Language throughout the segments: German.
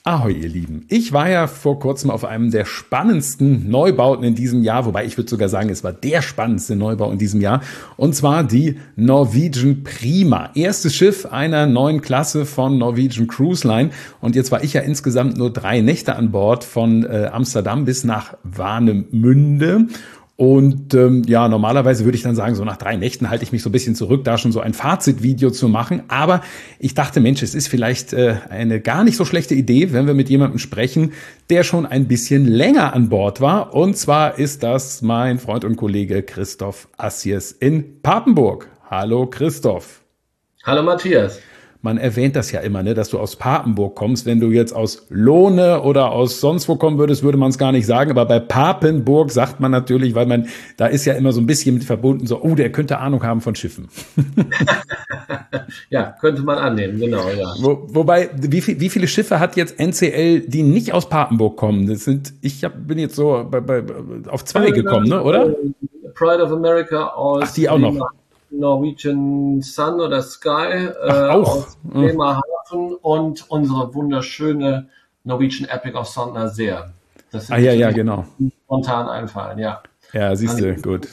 Ahoi, ihr Lieben. Ich war ja vor kurzem auf einem der spannendsten Neubauten in diesem Jahr, wobei ich würde sogar sagen, es war der spannendste Neubau in diesem Jahr, und zwar die Norwegian Prima. Erstes Schiff einer neuen Klasse von Norwegian Cruise Line, und jetzt war ich ja insgesamt nur 3 Nächte an Bord von Amsterdam bis nach Warnemünde. Und ja, normalerweise würde ich dann sagen, so nach 3 Nächten halte ich mich so ein bisschen zurück, da schon so ein Fazitvideo zu machen. Aber ich dachte, Mensch, es ist vielleicht eine gar nicht so schlechte Idee, wenn wir mit jemandem sprechen, der schon ein bisschen länger an Bord war. Und zwar ist das mein Freund und Kollege Christoph Assiers in Papenburg. Hallo Christoph. Hallo Matthias. Man erwähnt das ja immer, ne, dass du aus Papenburg kommst. Wenn du jetzt aus Lohne oder aus sonst wo kommen würdest, würde man es gar nicht sagen. Aber bei Papenburg sagt man natürlich, weil da ist ja immer so ein bisschen mit verbunden, so, der könnte Ahnung haben von Schiffen. Ja, könnte man annehmen, genau, ja. Wobei, wie viele Schiffe hat jetzt NCL, die nicht aus Papenburg kommen? Bin jetzt so auf 2 gekommen, ne, oder? Pride of America aus. Ach, die auch noch. Norwegian Sun oder Sky aus Bremerhaven und unsere wunderschöne Norwegian Epic aus Sondner-Seer. Das sind ja, genau. Spontan einfallen, ja. Ja, siehst du, gut.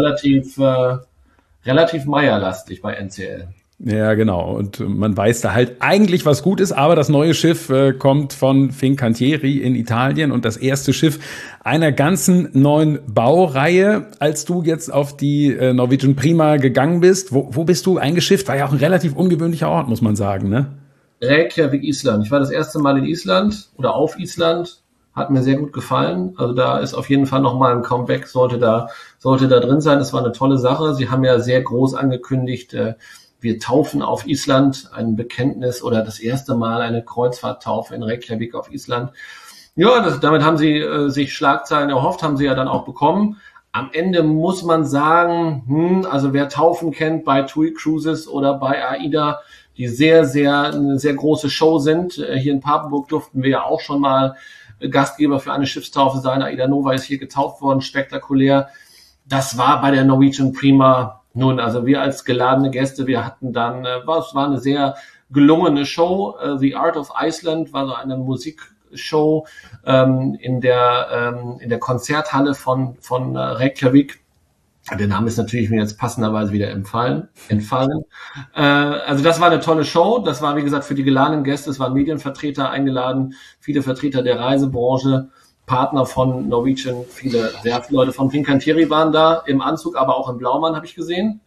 Relativ meierlastig bei NCL. Ja, genau. Und man weiß da halt eigentlich, was gut ist, aber das neue Schiff kommt von Fincantieri in Italien und das erste Schiff einer ganzen neuen Baureihe. Als du jetzt auf die Norwegian Prima gegangen bist, wo bist du eingeschifft? War ja auch ein relativ ungewöhnlicher Ort, muss man sagen, ne? Reykjavik, Island. Ich war das erste Mal in Island oder auf Island. Hat mir sehr gut gefallen. Also da ist auf jeden Fall nochmal ein Comeback, sollte da drin sein. Das war eine tolle Sache. Sie haben ja sehr groß angekündigt, wir taufen auf Island, ein Bekenntnis oder das erste Mal eine Kreuzfahrttaufe in Reykjavik auf Island. Ja, damit haben sie sich Schlagzeilen erhofft, haben sie ja dann auch bekommen. Am Ende muss man sagen, also wer Taufen kennt bei TUI Cruises oder bei AIDA, die eine sehr große Show sind. Hier in Papenburg durften wir ja auch schon mal Gastgeber für eine Schiffstaufe sein. AIDA Nova ist hier getauft worden, spektakulär. Das war bei der Norwegian Prima. Nun, also wir als geladene Gäste, wir hatten dann, es war eine sehr gelungene Show. The Art of Iceland war so eine Musikshow in der Konzerthalle von Reykjavik. Der Name ist natürlich mir jetzt passenderweise wieder entfallen. Also das war eine tolle Show. Das war, wie gesagt, für die geladenen Gäste. Es waren Medienvertreter eingeladen, viele Vertreter der Reisebranche, Partner von Norwegian, sehr viele Leute von Fincantieri waren da im Anzug, aber auch im Blaumann habe ich gesehen.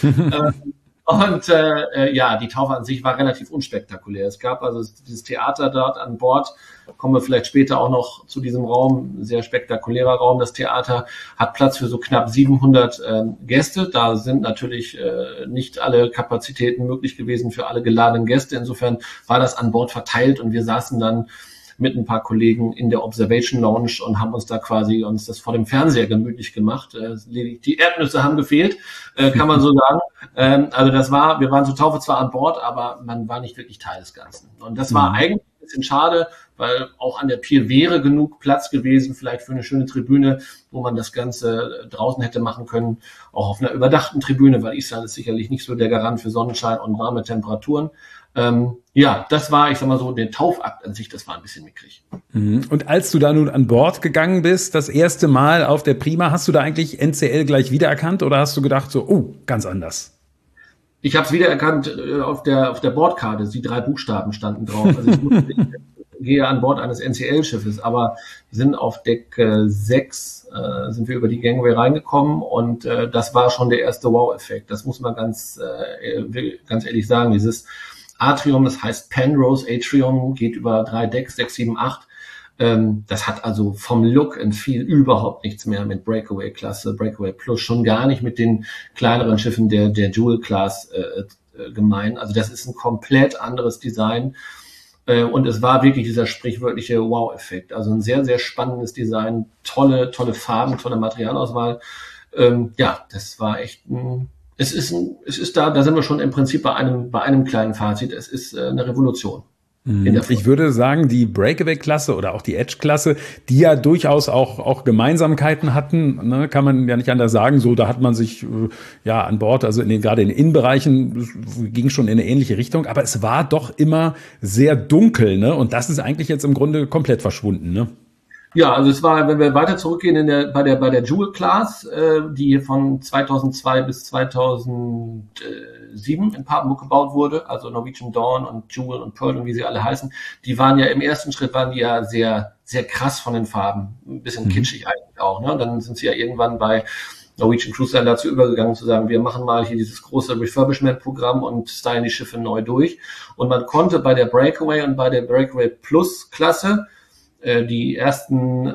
Ja, die Taufe an sich war relativ unspektakulär. Es gab also dieses Theater dort an Bord, kommen wir vielleicht später auch noch zu diesem Raum, sehr spektakulärer Raum. Das Theater hat Platz für so knapp 700 Gäste. Da sind natürlich nicht alle Kapazitäten möglich gewesen für alle geladenen Gäste. Insofern war das an Bord verteilt und wir saßen dann mit ein paar Kollegen in der Observation Lounge und haben uns das vor dem Fernseher gemütlich gemacht. Die Erdnüsse haben gefehlt, kann man so sagen. Also wir waren zur Taufe zwar an Bord, aber man war nicht wirklich Teil des Ganzen. Und das war eigentlich ein bisschen schade, weil auch an der Pier wäre genug Platz gewesen, vielleicht für eine schöne Tribüne, wo man das Ganze draußen hätte machen können, auch auf einer überdachten Tribüne, weil Island ist sicherlich nicht so der Garant für Sonnenschein und warme Temperaturen. Ja, das war, ich sag mal so, der Taufakt an sich, das war ein bisschen mickrig. Und als du da nun an Bord gegangen bist, das erste Mal auf der Prima, hast du da eigentlich NCL gleich wiedererkannt oder hast du gedacht so, ganz anders? Ich habe es wiedererkannt auf der Bordkarte, die 3 Buchstaben standen drauf. Also ich gehe an Bord eines NCL-Schiffes, aber wir sind auf Deck 6, sind wir über die Gangway reingekommen und das war schon der erste Wow-Effekt. Das muss man ganz ehrlich sagen, dieses Atrium, das heißt Penrose Atrium, geht über 3 Decks, 6, 7, 8. Das hat also vom Look and Feel überhaupt nichts mehr mit Breakaway-Klasse, Breakaway Plus, schon gar nicht mit den kleineren Schiffen der Jewel-Class gemein. Also das ist ein komplett anderes Design. Und es war wirklich dieser sprichwörtliche Wow-Effekt. Also ein sehr, sehr spannendes Design, tolle Farben, tolle Materialauswahl. Ja, das war echt da sind wir schon im Prinzip bei einem kleinen Fazit. Es ist eine Revolution. Ich würde sagen, die Breakaway-Klasse oder auch die Edge-Klasse, die ja durchaus auch Gemeinsamkeiten hatten, ne, kann man ja nicht anders sagen. So, da hat man sich an Bord, also gerade in den Innenbereichen, ging schon in eine ähnliche Richtung. Aber es war doch immer sehr dunkel, ne? Und das ist eigentlich jetzt im Grunde komplett verschwunden, ne? Ja, also es war, wenn wir weiter zurückgehen bei der Jewel Class, die von 2002 bis 2007 in Papenburg gebaut wurde, also Norwegian Dawn und Jewel und Pearl und wie sie alle heißen, die waren ja im ersten Schritt ja sehr, sehr krass von den Farben, ein bisschen kitschig eigentlich auch, ne? Dann sind sie ja irgendwann bei Norwegian Cruise Line dazu übergegangen zu sagen, wir machen mal hier dieses große Refurbishment-Programm und stylen die Schiffe neu durch. Und man konnte bei der Breakaway und bei der Breakaway Plus Klasse die ersten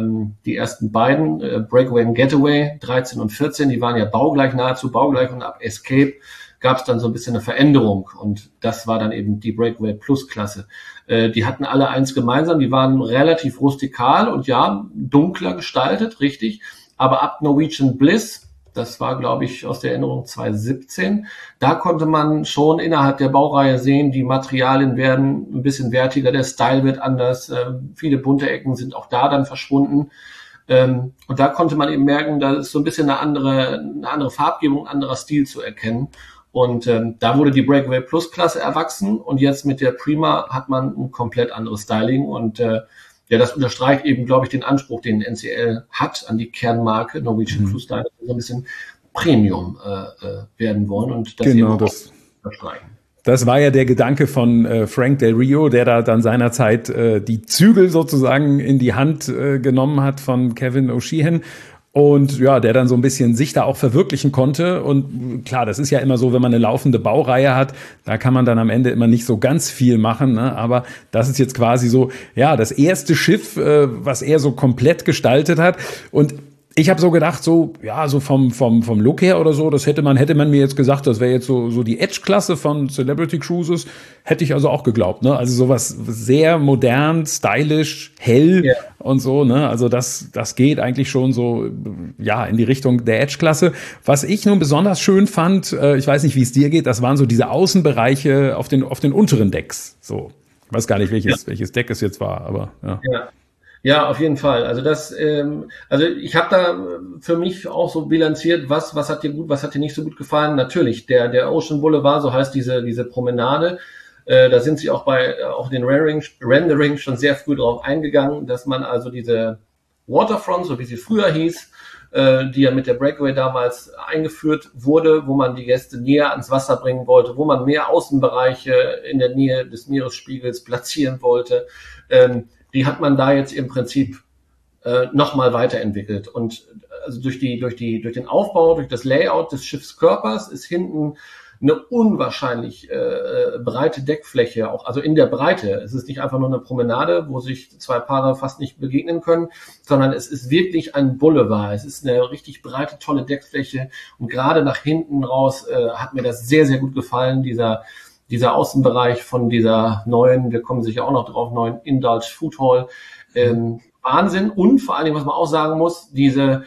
beiden, Breakaway und Getaway, 13 und 14, die waren ja nahezu baugleich, und ab Escape gab es dann so ein bisschen eine Veränderung, und das war dann eben die Breakaway Plus Klasse. Die hatten alle eins gemeinsam, die waren relativ rustikal und ja, dunkler gestaltet, richtig, aber ab Norwegian Bliss, das war, glaube ich, aus der Erinnerung 2017. Da konnte man schon innerhalb der Baureihe sehen, die Materialien werden ein bisschen wertiger, der Style wird anders, viele bunte Ecken sind auch da dann verschwunden. Und da konnte man eben merken, da ist so ein bisschen eine andere Farbgebung, ein anderer Stil zu erkennen. Und da wurde die Breakaway Plus Klasse erwachsen, und jetzt mit der Prima hat man ein komplett anderes Styling, und das unterstreicht eben, glaube ich, den Anspruch, den NCL hat an die Kernmarke Norwegian Cruise Line, so ein bisschen Premium werden wollen, und das genau, eben das unterstreichen. Das war ja der Gedanke von Frank Del Rio, der da dann seinerzeit die Zügel sozusagen in die Hand genommen hat von Kevin O'Sheehan. Und ja, der dann so ein bisschen sich da auch verwirklichen konnte. Und klar, das ist ja immer so, wenn man eine laufende Baureihe hat, da kann man dann am Ende immer nicht so ganz viel machen, ne? Aber das ist jetzt quasi so, ja, das erste Schiff, was er so komplett gestaltet hat. Und ich habe so gedacht, so vom Look her oder so, das hätte man mir jetzt gesagt, das wäre jetzt so die Edge-Klasse von Celebrity Cruises, hätte ich also auch geglaubt, ne? Also sowas sehr modern, stylisch, hell und so, ne? Also das geht eigentlich schon so, in die Richtung der Edge-Klasse. Was ich nun besonders schön fand, ich weiß nicht, wie es dir geht, das waren so diese Außenbereiche auf den unteren Decks, so. Ich weiß gar nicht, welches Deck es jetzt war, aber ja. Ja, auf jeden Fall. Also ich habe da für mich auch so bilanziert, was hat dir gut, was hat dir nicht so gut gefallen. Natürlich, der Ocean Boulevard, so heißt diese Promenade, da sind sie auch auch den Rendering schon sehr früh drauf eingegangen, dass man also diese Waterfront, so wie sie früher hieß, die ja mit der Breakaway damals eingeführt wurde, wo man die Gäste näher ans Wasser bringen wollte, wo man mehr Außenbereiche in der Nähe des Meeresspiegels platzieren wollte, die hat man da jetzt im Prinzip nochmal weiterentwickelt. Und also durch den Aufbau, durch das Layout des Schiffskörpers ist hinten eine unwahrscheinlich breite Deckfläche, auch also in der Breite. Es ist nicht einfach nur eine Promenade, wo sich zwei Paare fast nicht begegnen können, sondern es ist wirklich ein Boulevard. Es ist eine richtig breite, tolle Deckfläche, und gerade nach hinten raus hat mir das sehr, sehr gut gefallen, dieser Außenbereich von dieser neuen, wir kommen sicher auch noch drauf, neuen Indulge Food Hall. Wahnsinn. Und vor allen Dingen, was man auch sagen muss, diese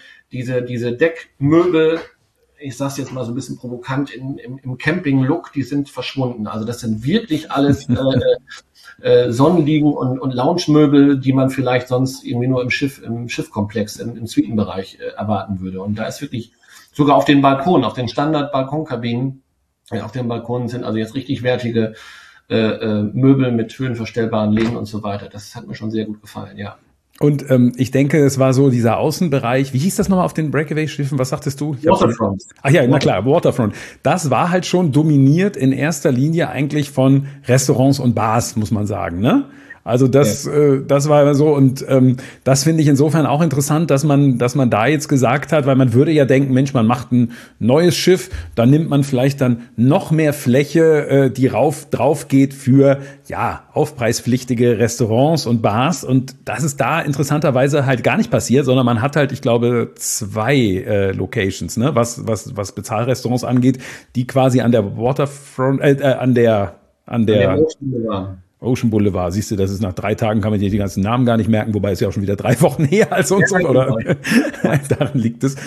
Deckmöbel, ich sag's jetzt mal so ein bisschen provokant, im Camping-Look, die sind verschwunden. Also das sind wirklich alles Sonnenliegen und Lounge-Möbel, die man vielleicht sonst irgendwie nur im Schiffkomplex, im Suitenbereich erwarten würde. Und da ist wirklich sogar auf den Balkonen, auf den Standard-Balkonkabinen, auf den Balkonen sind also jetzt richtig wertige Möbel mit höhenverstellbaren Lehnen und so weiter. Das hat mir schon sehr gut gefallen, ja. Und ich denke, es war so dieser Außenbereich, wie hieß das nochmal auf den Breakaway-Schiffen? Was sagtest du? Waterfront. Ach ja, na klar, Waterfront. Das war halt schon dominiert in erster Linie eigentlich von Restaurants und Bars, muss man sagen, ne? Also das war so, und das finde ich insofern auch interessant, dass man da jetzt gesagt hat, weil man würde ja denken, Mensch, man macht ein neues Schiff, dann nimmt man vielleicht dann noch mehr Fläche, die drauf geht für aufpreispflichtige Restaurants und Bars, und das ist da interessanterweise halt gar nicht passiert, sondern man hat halt, ich glaube, 2 Locations, ne, was Bezahlrestaurants angeht, die quasi an der Waterfront, an der Ocean Boulevard, siehst du, das ist nach 3 Tagen, kann man die ganzen Namen gar nicht merken, wobei es ja auch schon wieder 3 Wochen her als uns, oder? Daran liegt es.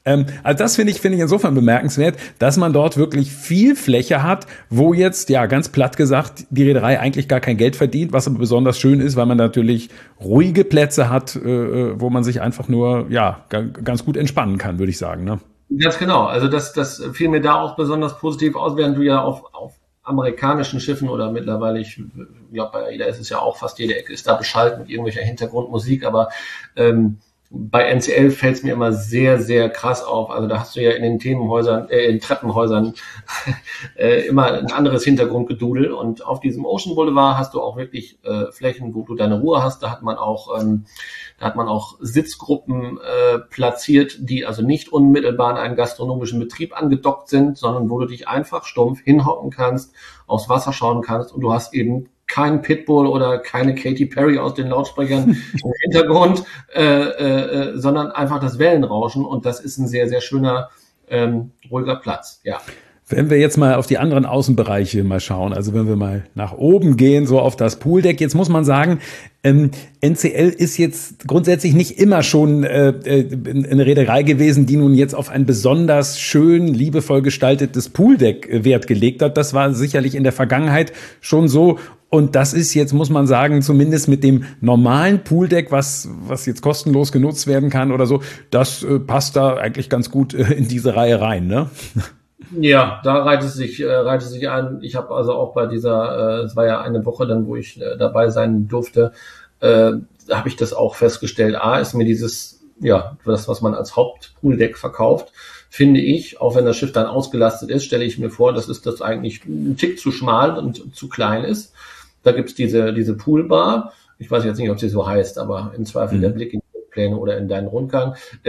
Also das finde ich insofern bemerkenswert, dass man dort wirklich viel Fläche hat, wo jetzt, ja, ganz platt gesagt, die Reederei eigentlich gar kein Geld verdient, was aber besonders schön ist, weil man natürlich ruhige Plätze hat, wo man sich einfach nur, ja, ganz gut entspannen kann, würde ich sagen, ne? Ganz genau. Also das fiel mir da auch besonders positiv aus, während du ja auf amerikanischen Schiffen oder mittlerweile, ich glaube, bei AIDA ist es ja auch fast jede Ecke ist da beschallt mit irgendwelcher Hintergrundmusik, aber bei NCL fällt es mir immer sehr, sehr krass auf. Also da hast du ja in den Themenhäusern, in Treppenhäusern immer ein anderes Hintergrundgedudel. Und auf diesem Ocean Boulevard hast du auch wirklich Flächen, wo du deine Ruhe hast. Da hat man auch Sitzgruppen platziert, die also nicht unmittelbar an einen gastronomischen Betrieb angedockt sind, sondern wo du dich einfach stumpf hinhocken kannst, aufs Wasser schauen kannst und du hast eben kein Pitbull oder keine Katy Perry aus den Lautsprechern im Hintergrund, sondern einfach das Wellenrauschen und das ist ein sehr, sehr schöner, ruhiger Platz, ja. Wenn wir jetzt mal auf die anderen Außenbereiche mal schauen, also wenn wir mal nach oben gehen, so auf das Pooldeck, jetzt muss man sagen, NCL ist jetzt grundsätzlich nicht immer schon eine Reederei gewesen, die nun jetzt auf ein besonders schön, liebevoll gestaltetes Pooldeck Wert gelegt hat. Das war sicherlich in der Vergangenheit schon so. Und das ist jetzt, muss man sagen, zumindest mit dem normalen Pooldeck, was jetzt kostenlos genutzt werden kann oder so, das passt da eigentlich ganz gut in diese Reihe rein, ne? Ja, da reiht es sich ein. Ich habe also auch bei dieser, es war ja eine Woche dann, wo ich dabei sein durfte, habe ich das auch festgestellt. Ist mir dieses, ja, das, was man als Hauptpooldeck verkauft, finde ich, auch wenn das Schiff dann ausgelastet ist, stelle ich mir vor, dass es das eigentlich ein Tick zu schmal und zu klein ist. Da gibt's diese Poolbar. Ich weiß jetzt nicht, ob sie so heißt, aber im Zweifel der Blick in die Pläne oder in deinen Rundgang.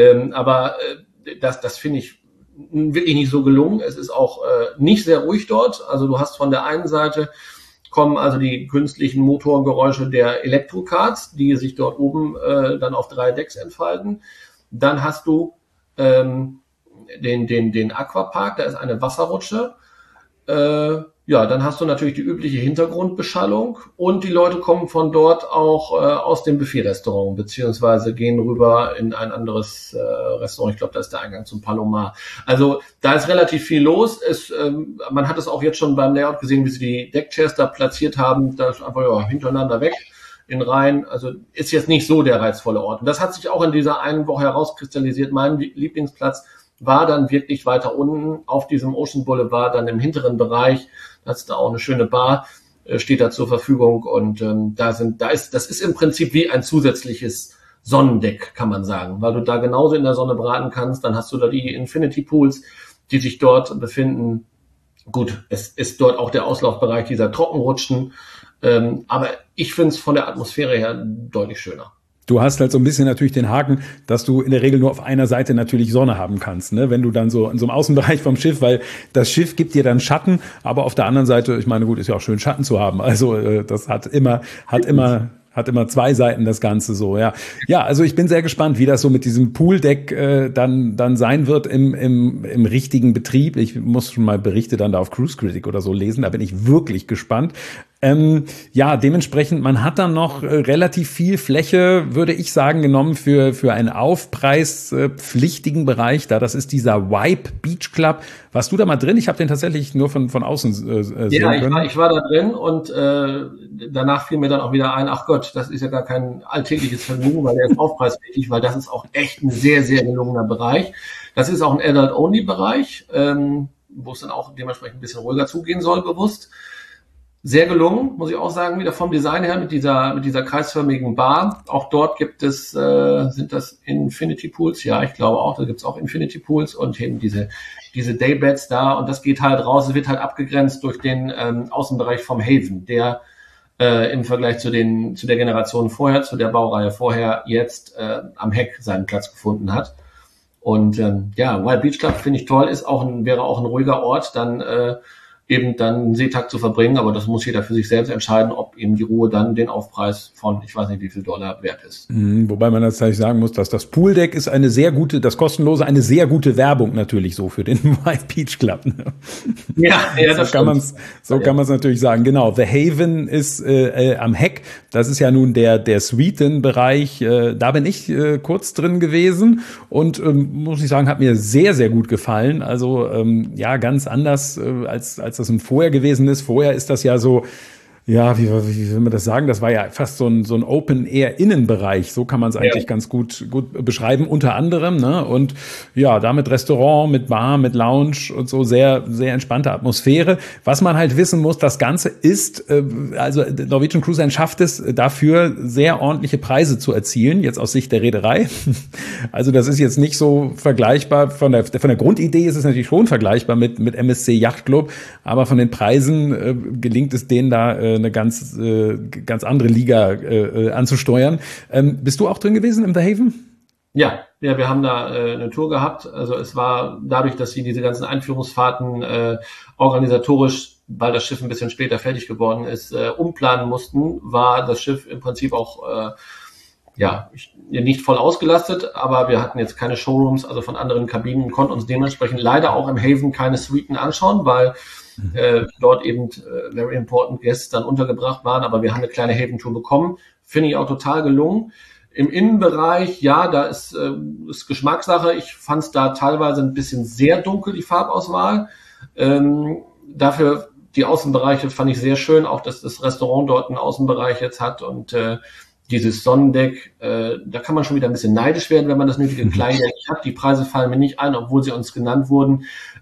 Das finde ich wirklich nicht so gelungen. Es ist auch nicht sehr ruhig dort. Also du hast von der einen Seite kommen also die künstlichen Motorgeräusche der Elektrokarts, die sich dort oben dann auf 3 Decks entfalten. Dann hast du den Aquapark, da ist eine Wasserrutsche. Dann hast du natürlich die übliche Hintergrundbeschallung und die Leute kommen von dort auch aus dem Buffet-Restaurant, beziehungsweise gehen rüber in ein anderes Restaurant. Ich glaube, da ist der Eingang zum Palomar. Also da ist relativ viel los. Man hat es auch jetzt schon beim Layout gesehen, wie sie die Deckchairs da platziert haben. Da ist einfach hintereinander weg in Reihen. Also ist jetzt nicht so der reizvolle Ort. Und das hat sich auch in dieser einen Woche herauskristallisiert. Mein Lieblingsplatz war dann wirklich weiter unten auf diesem Ocean Boulevard, dann im hinteren Bereich. Da ist da auch eine schöne Bar, steht da zur Verfügung und das ist im Prinzip wie ein zusätzliches Sonnendeck, kann man sagen, weil du da genauso in der Sonne braten kannst. Dann hast du da die Infinity Pools, die sich dort befinden. Gut, es ist dort auch der Auslaufbereich dieser Trockenrutschen, aber ich finde es von der Atmosphäre her deutlich schöner. Du hast halt so ein bisschen natürlich den Haken, dass du in der Regel nur auf einer Seite natürlich Sonne haben kannst, ne? Wenn du dann so in so einem Außenbereich vom Schiff, weil das Schiff gibt dir dann Schatten, aber auf der anderen Seite, ich meine, gut, ist ja auch schön Schatten zu haben. Also das hat immer 2 Seiten, das Ganze so, ja. Ja, also ich bin sehr gespannt, wie das so mit diesem Pooldeck dann sein wird im richtigen Betrieb. Ich muss schon mal Berichte dann da auf Cruise Critic oder so lesen, da bin ich wirklich gespannt. Dementsprechend, man hat dann noch relativ viel Fläche, würde ich sagen, genommen für einen aufpreispflichtigen Bereich. Das ist dieser Vibe Beach Club. Warst du da mal drin? Ich habe den tatsächlich nur von außen sehen können. Ja, ich war da drin und danach fiel mir dann auch wieder ein, ach Gott, das ist ja gar kein alltägliches Vergnügen, weil der ist aufpreispflichtig, weil das ist auch echt ein sehr, sehr gelungener Bereich. Das ist auch ein Adult-Only-Bereich, wo es dann auch dementsprechend ein bisschen ruhiger zugehen soll, bewusst. Sehr gelungen, muss ich auch sagen, wieder vom Design her mit dieser kreisförmigen Bar. Auch dort gibt es, sind das Infinity Pools? Ja, ich glaube auch, da gibt es auch Infinity Pools und eben diese Daybeds da und das geht halt raus, es wird halt abgegrenzt durch den Außenbereich vom Haven, der im Vergleich zu der Generation vorher, zu der Baureihe vorher jetzt am Heck seinen Platz gefunden hat. Und Wild Beach Club finde ich toll, wäre auch ein ruhiger Ort, dann eben dann einen Seetag zu verbringen. Aber das muss jeder für sich selbst entscheiden, ob eben die Ruhe dann den Aufpreis von, ich weiß nicht, wie viel $, wert ist. Wobei man tatsächlich sagen muss, dass das Pooldeck ist eine sehr gute, das kostenlose, eine sehr gute Werbung natürlich so für den White Beach Club. Ja, das kann man es natürlich sagen. Genau, The Haven ist am Heck. Das ist ja nun der Suitenbereich. Da bin ich kurz drin gewesen und muss ich sagen, hat mir sehr, sehr gut gefallen. Also ja, ganz anders als das vorher gewesen ist. Vorher ist das ja so, ja, wie will man das sagen? Das war ja fast so ein Open-Air-Innenbereich. So kann man es eigentlich ganz gut beschreiben, unter anderem. Ne? Und ja, da mit Restaurant, mit Bar, mit Lounge und so sehr, sehr entspannte Atmosphäre. Was man halt wissen muss, das Ganze ist, also Norwegian Cruise Line schafft es dafür, sehr ordentliche Preise zu erzielen, jetzt aus Sicht der Reederei. Also das ist jetzt nicht so vergleichbar. Von der Grundidee ist es natürlich schon vergleichbar mit MSC Yacht Club, aber von den Preisen gelingt es denen da eine ganz andere Liga anzusteuern. Bist du auch drin gewesen im The Haven? Ja, wir haben da eine Tour gehabt. Also es war dadurch, dass sie diese ganzen Einführungsfahrten organisatorisch, weil das Schiff ein bisschen später fertig geworden ist, umplanen mussten, war das Schiff im Prinzip auch nicht voll ausgelastet, aber wir hatten jetzt keine Showrooms, also von anderen Kabinen, konnten uns dementsprechend leider auch im Haven keine Suiten anschauen, weil dort eben very important Guests dann untergebracht waren, aber wir haben eine kleine Haven-Tour bekommen. Finde ich auch total gelungen. Im Innenbereich, ja, da ist Geschmackssache. Ich fand es da teilweise ein bisschen sehr dunkel, die Farbauswahl. Dafür die Außenbereiche fand ich sehr schön, auch dass das Restaurant dort einen Außenbereich jetzt hat und dieses Sonnendeck, da kann man schon wieder ein bisschen neidisch werden, wenn man das nötige Kleingeld nicht hat. Die Preise fallen mir nicht ein, obwohl sie uns genannt wurden.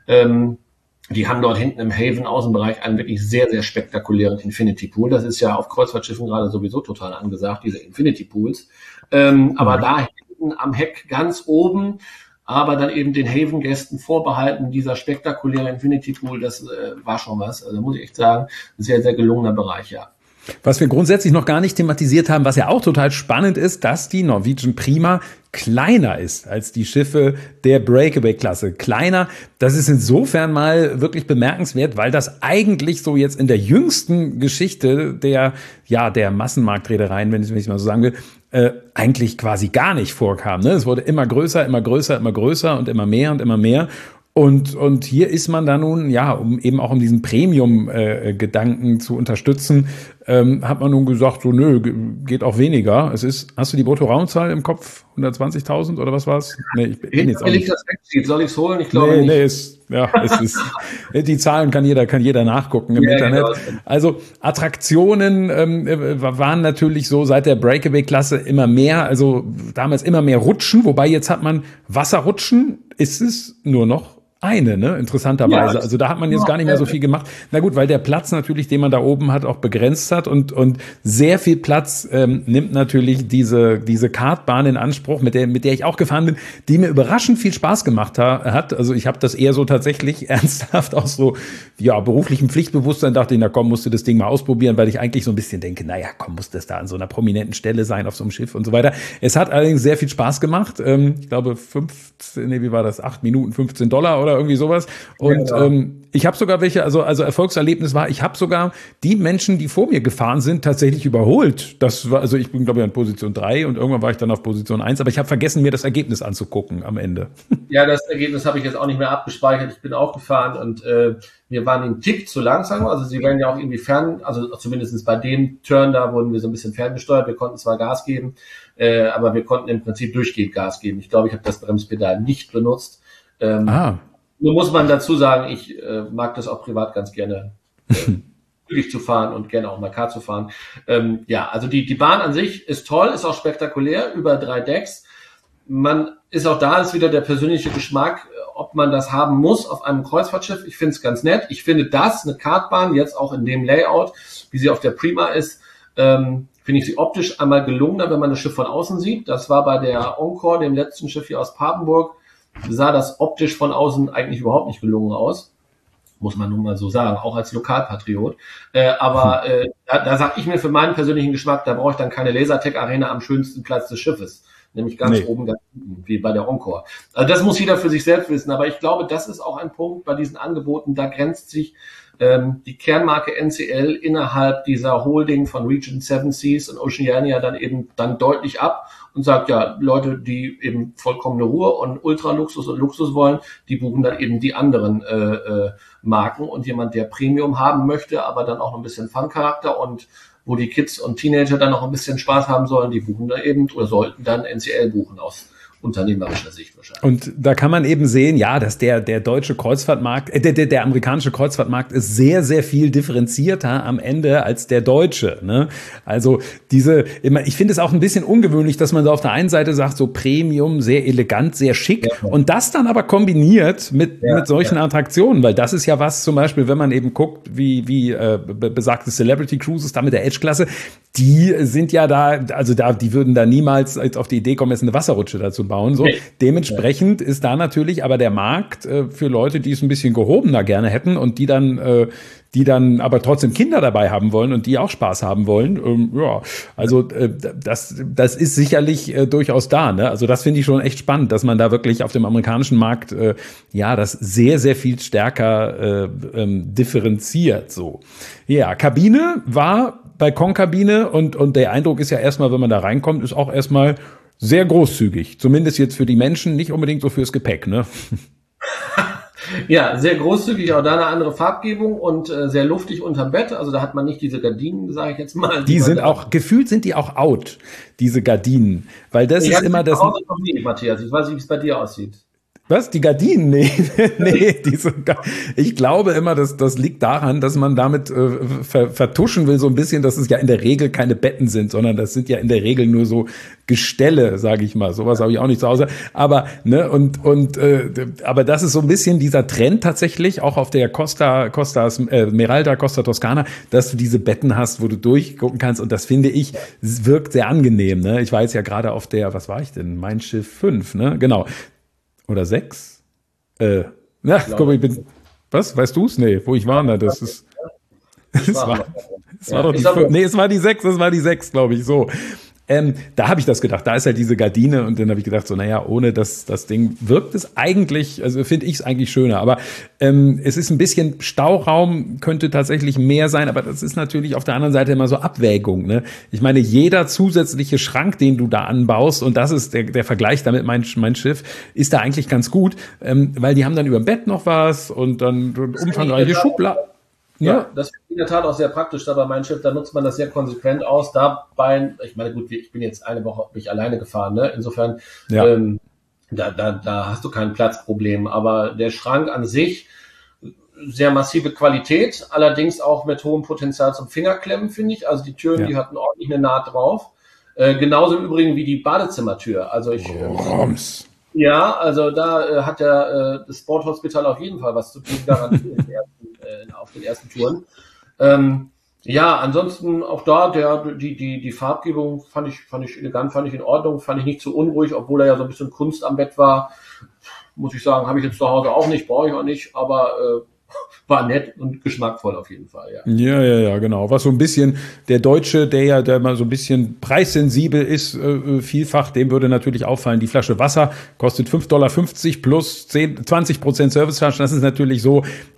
Die haben dort hinten im Haven-Außenbereich einen wirklich sehr, sehr spektakulären Infinity Pool. Das ist ja auf Kreuzfahrtschiffen gerade sowieso total angesagt, diese Infinity Pools. Aber da hinten am Heck ganz oben, aber dann eben den Haven-Gästen vorbehalten, dieser spektakuläre Infinity Pool, das war schon was. Also muss ich echt sagen, ein sehr, sehr gelungener Bereich, ja. Was wir grundsätzlich noch gar nicht thematisiert haben, was ja auch total spannend ist, dass die Norwegian Prima kleiner ist als die Schiffe der Breakaway-Klasse. Kleiner, das ist insofern mal wirklich bemerkenswert, weil das eigentlich so jetzt in der jüngsten Geschichte der Massenmarktreedereien, wenn ich mal so sagen will, eigentlich quasi gar nicht vorkam. Ne? Es wurde immer größer, immer größer, immer größer und immer mehr und immer mehr. Und hier ist man da nun, ja, um diesen Premium-Gedanken zu unterstützen, hat man nun gesagt, so nö, geht auch weniger. Hast du die Brutto-Raumzahl im Kopf? 120.000 oder was war's? Nee, ich bin jetzt auch nicht. Soll ich's holen? Ich glaube nicht. Es ist, die Zahlen kann jeder nachgucken im Internet. Genau. Also Attraktionen waren natürlich so seit der Breakaway-Klasse immer mehr, also damals immer mehr Rutschen, wobei jetzt hat man Wasserrutschen, ist es nur noch eine, ne? Interessanterweise. Also da hat man jetzt gar nicht mehr so viel gemacht. Na gut, weil der Platz natürlich, den man da oben hat, auch begrenzt hat und sehr viel Platz nimmt natürlich diese Kartbahn in Anspruch, mit der ich auch gefahren bin, die mir überraschend viel Spaß gemacht hat. Also ich habe das eher so tatsächlich ernsthaft aus so beruflichem Pflichtbewusstsein dachte ich, na komm, musst du das Ding mal ausprobieren, weil ich eigentlich so ein bisschen denke, naja, komm, muss das da an so einer prominenten Stelle sein auf so einem Schiff und so weiter. Es hat allerdings sehr viel Spaß gemacht. Ich glaube 8 Minuten, $15 oder irgendwie sowas. Und ich habe sogar welche, also Erfolgserlebnis war, ich habe sogar die Menschen, die vor mir gefahren sind, tatsächlich überholt. Das war, also ich bin, glaube ich, an Position 3 und irgendwann war ich dann auf Position 1, aber ich habe vergessen, mir das Ergebnis anzugucken am Ende. Ja, das Ergebnis habe ich jetzt auch nicht mehr abgespeichert. Ich bin auch gefahren und wir waren einen Tick zu langsam. Also sie werden ja auch irgendwie also zumindest bei dem Turn, da wurden wir so ein bisschen ferngesteuert. Wir konnten zwar Gas geben, aber wir konnten im Prinzip durchgehend Gas geben. Ich glaube, ich habe das Bremspedal nicht benutzt. Nur muss man dazu sagen, ich mag das auch privat ganz gerne, zügig zu fahren und gerne auch mal Kart zu fahren. Also die Bahn an sich ist toll, ist auch spektakulär, über 3 Decks. Da ist wieder der persönliche Geschmack, ob man das haben muss auf einem Kreuzfahrtschiff. Ich finde es ganz nett. Ich finde eine Kartbahn, jetzt auch in dem Layout, wie sie auf der Prima ist, finde ich sie optisch einmal gelungener, wenn man das Schiff von außen sieht. Das war bei der Encore, dem letzten Schiff hier aus Papenburg, sah das optisch von außen eigentlich überhaupt nicht gelungen aus. Muss man nun mal so sagen, auch als Lokalpatriot. Da sage ich mir für meinen persönlichen Geschmack, da brauche ich dann keine Lasertech-Arena am schönsten Platz des Schiffes. Nämlich ganz oben, ganz unten, wie bei der Encore. Also das muss jeder für sich selbst wissen. Aber ich glaube, das ist auch ein Punkt bei diesen Angeboten, da grenzt sich die Kernmarke NCL innerhalb dieser Holding von Regent Seven Seas und Oceania dann deutlich ab und sagt, ja, Leute, die eben vollkommene Ruhe und Ultraluxus und Luxus wollen, die buchen dann eben die anderen Marken, und jemand, der Premium haben möchte, aber dann auch noch ein bisschen Fun-Charakter und wo die Kids und Teenager dann noch ein bisschen Spaß haben sollen, die buchen da eben oder sollten dann NCL buchen aus unternehmerischer Sicht wahrscheinlich. Und da kann man eben sehen, ja, dass der deutsche Kreuzfahrtmarkt, der amerikanische Kreuzfahrtmarkt ist sehr, sehr viel differenzierter am Ende als der deutsche, ne? Also ich finde es auch ein bisschen ungewöhnlich, dass man so auf der einen Seite sagt, so Premium, sehr elegant, sehr schick, und das dann aber kombiniert mit solchen Attraktionen, weil das ist ja was, zum Beispiel, wenn man eben guckt, wie besagte Celebrity Cruises da mit der Edge-Klasse, die sind ja die würden da niemals auf die Idee kommen, jetzt eine Wasserrutsche dazu bauen. So. Dementsprechend ist da natürlich aber der Markt für Leute, die es ein bisschen gehobener gerne hätten und die dann aber trotzdem Kinder dabei haben wollen und die auch Spaß haben wollen. Das ist sicherlich durchaus da. Ne? Also das finde ich schon echt spannend, dass man da wirklich auf dem amerikanischen Markt das sehr, sehr viel stärker differenziert. So. Ja, Kabine war Balkonkabine und der Eindruck ist ja erstmal, wenn man da reinkommt, ist auch erstmal sehr großzügig. Zumindest jetzt für die Menschen, nicht unbedingt so fürs Gepäck, ne? Ja, sehr großzügig, auch da eine andere Farbgebung und sehr luftig unterm Bett. Also da hat man nicht diese Gardinen, sage ich jetzt mal. Gefühlt sind die auch out, diese Gardinen. Weil das ist immer das. Noch nie, Matthias. Ich weiß nicht, wie es bei dir aussieht. Was? Die Gardinen? Nee, ich glaube immer, das liegt daran, dass man damit vertuschen will so ein bisschen, dass es ja in der Regel keine Betten sind, sondern das sind ja in der Regel nur so Gestelle, sage ich mal. Sowas habe ich auch nicht zu Hause. Aber aber das ist so ein bisschen dieser Trend tatsächlich, auch auf der Meralda Costa Toscana, dass du diese Betten hast, wo du durchgucken kannst. Und das finde ich, wirkt sehr angenehm. Ne? Ich war jetzt ja gerade auf was war ich denn? Mein Schiff 5, ne? Genau. Oder 6? Was? Weißt du es? Nee, wo ich war, ne? Es war die 6, glaube ich, so. Da habe ich das gedacht, da ist halt diese Gardine und dann habe ich gedacht, so naja, ohne das Ding wirkt es eigentlich, also finde ich es eigentlich schöner, aber es ist ein bisschen Stauraum, könnte tatsächlich mehr sein, aber das ist natürlich auf der anderen Seite immer so Abwägung, ne? Ich meine, jeder zusätzliche Schrank, den du da anbaust, und das ist der Vergleich damit, mein Schiff, ist da eigentlich ganz gut, weil die haben dann über dem Bett noch was und dann umfangreiche Schubladen. Ja, das ist in der Tat auch sehr praktisch da bei meinem Schiff, da nutzt man das sehr konsequent aus. Dabei, ich meine, gut, ich bin jetzt eine Woche mich alleine gefahren, ne? Insofern, da hast du kein Platzproblem. Aber der Schrank an sich, sehr massive Qualität, allerdings auch mit hohem Potenzial zum Fingerklemmen, finde ich. Also die Türen, die hatten ordentlich eine Naht drauf. Genauso im Übrigen wie die Badezimmertür. Also ja, also da hat das Sporthospital auf jeden Fall was zu tun, garantiert auf den ersten Touren. Ansonsten auch da die Farbgebung fand ich elegant, fand ich in Ordnung, fand ich nicht zu unruhig, obwohl da ja so ein bisschen Kunst am Bett war. Muss ich sagen, habe ich jetzt zu Hause auch nicht, brauche ich auch nicht, aber war nett und geschmackvoll auf jeden Fall, ja. Ja, genau. Was so ein bisschen der Deutsche, der mal so ein bisschen preissensibel ist, vielfach, dem würde natürlich auffallen, die Flasche Wasser kostet $5,50 plus 20% Service Charge. Das ist natürlich so,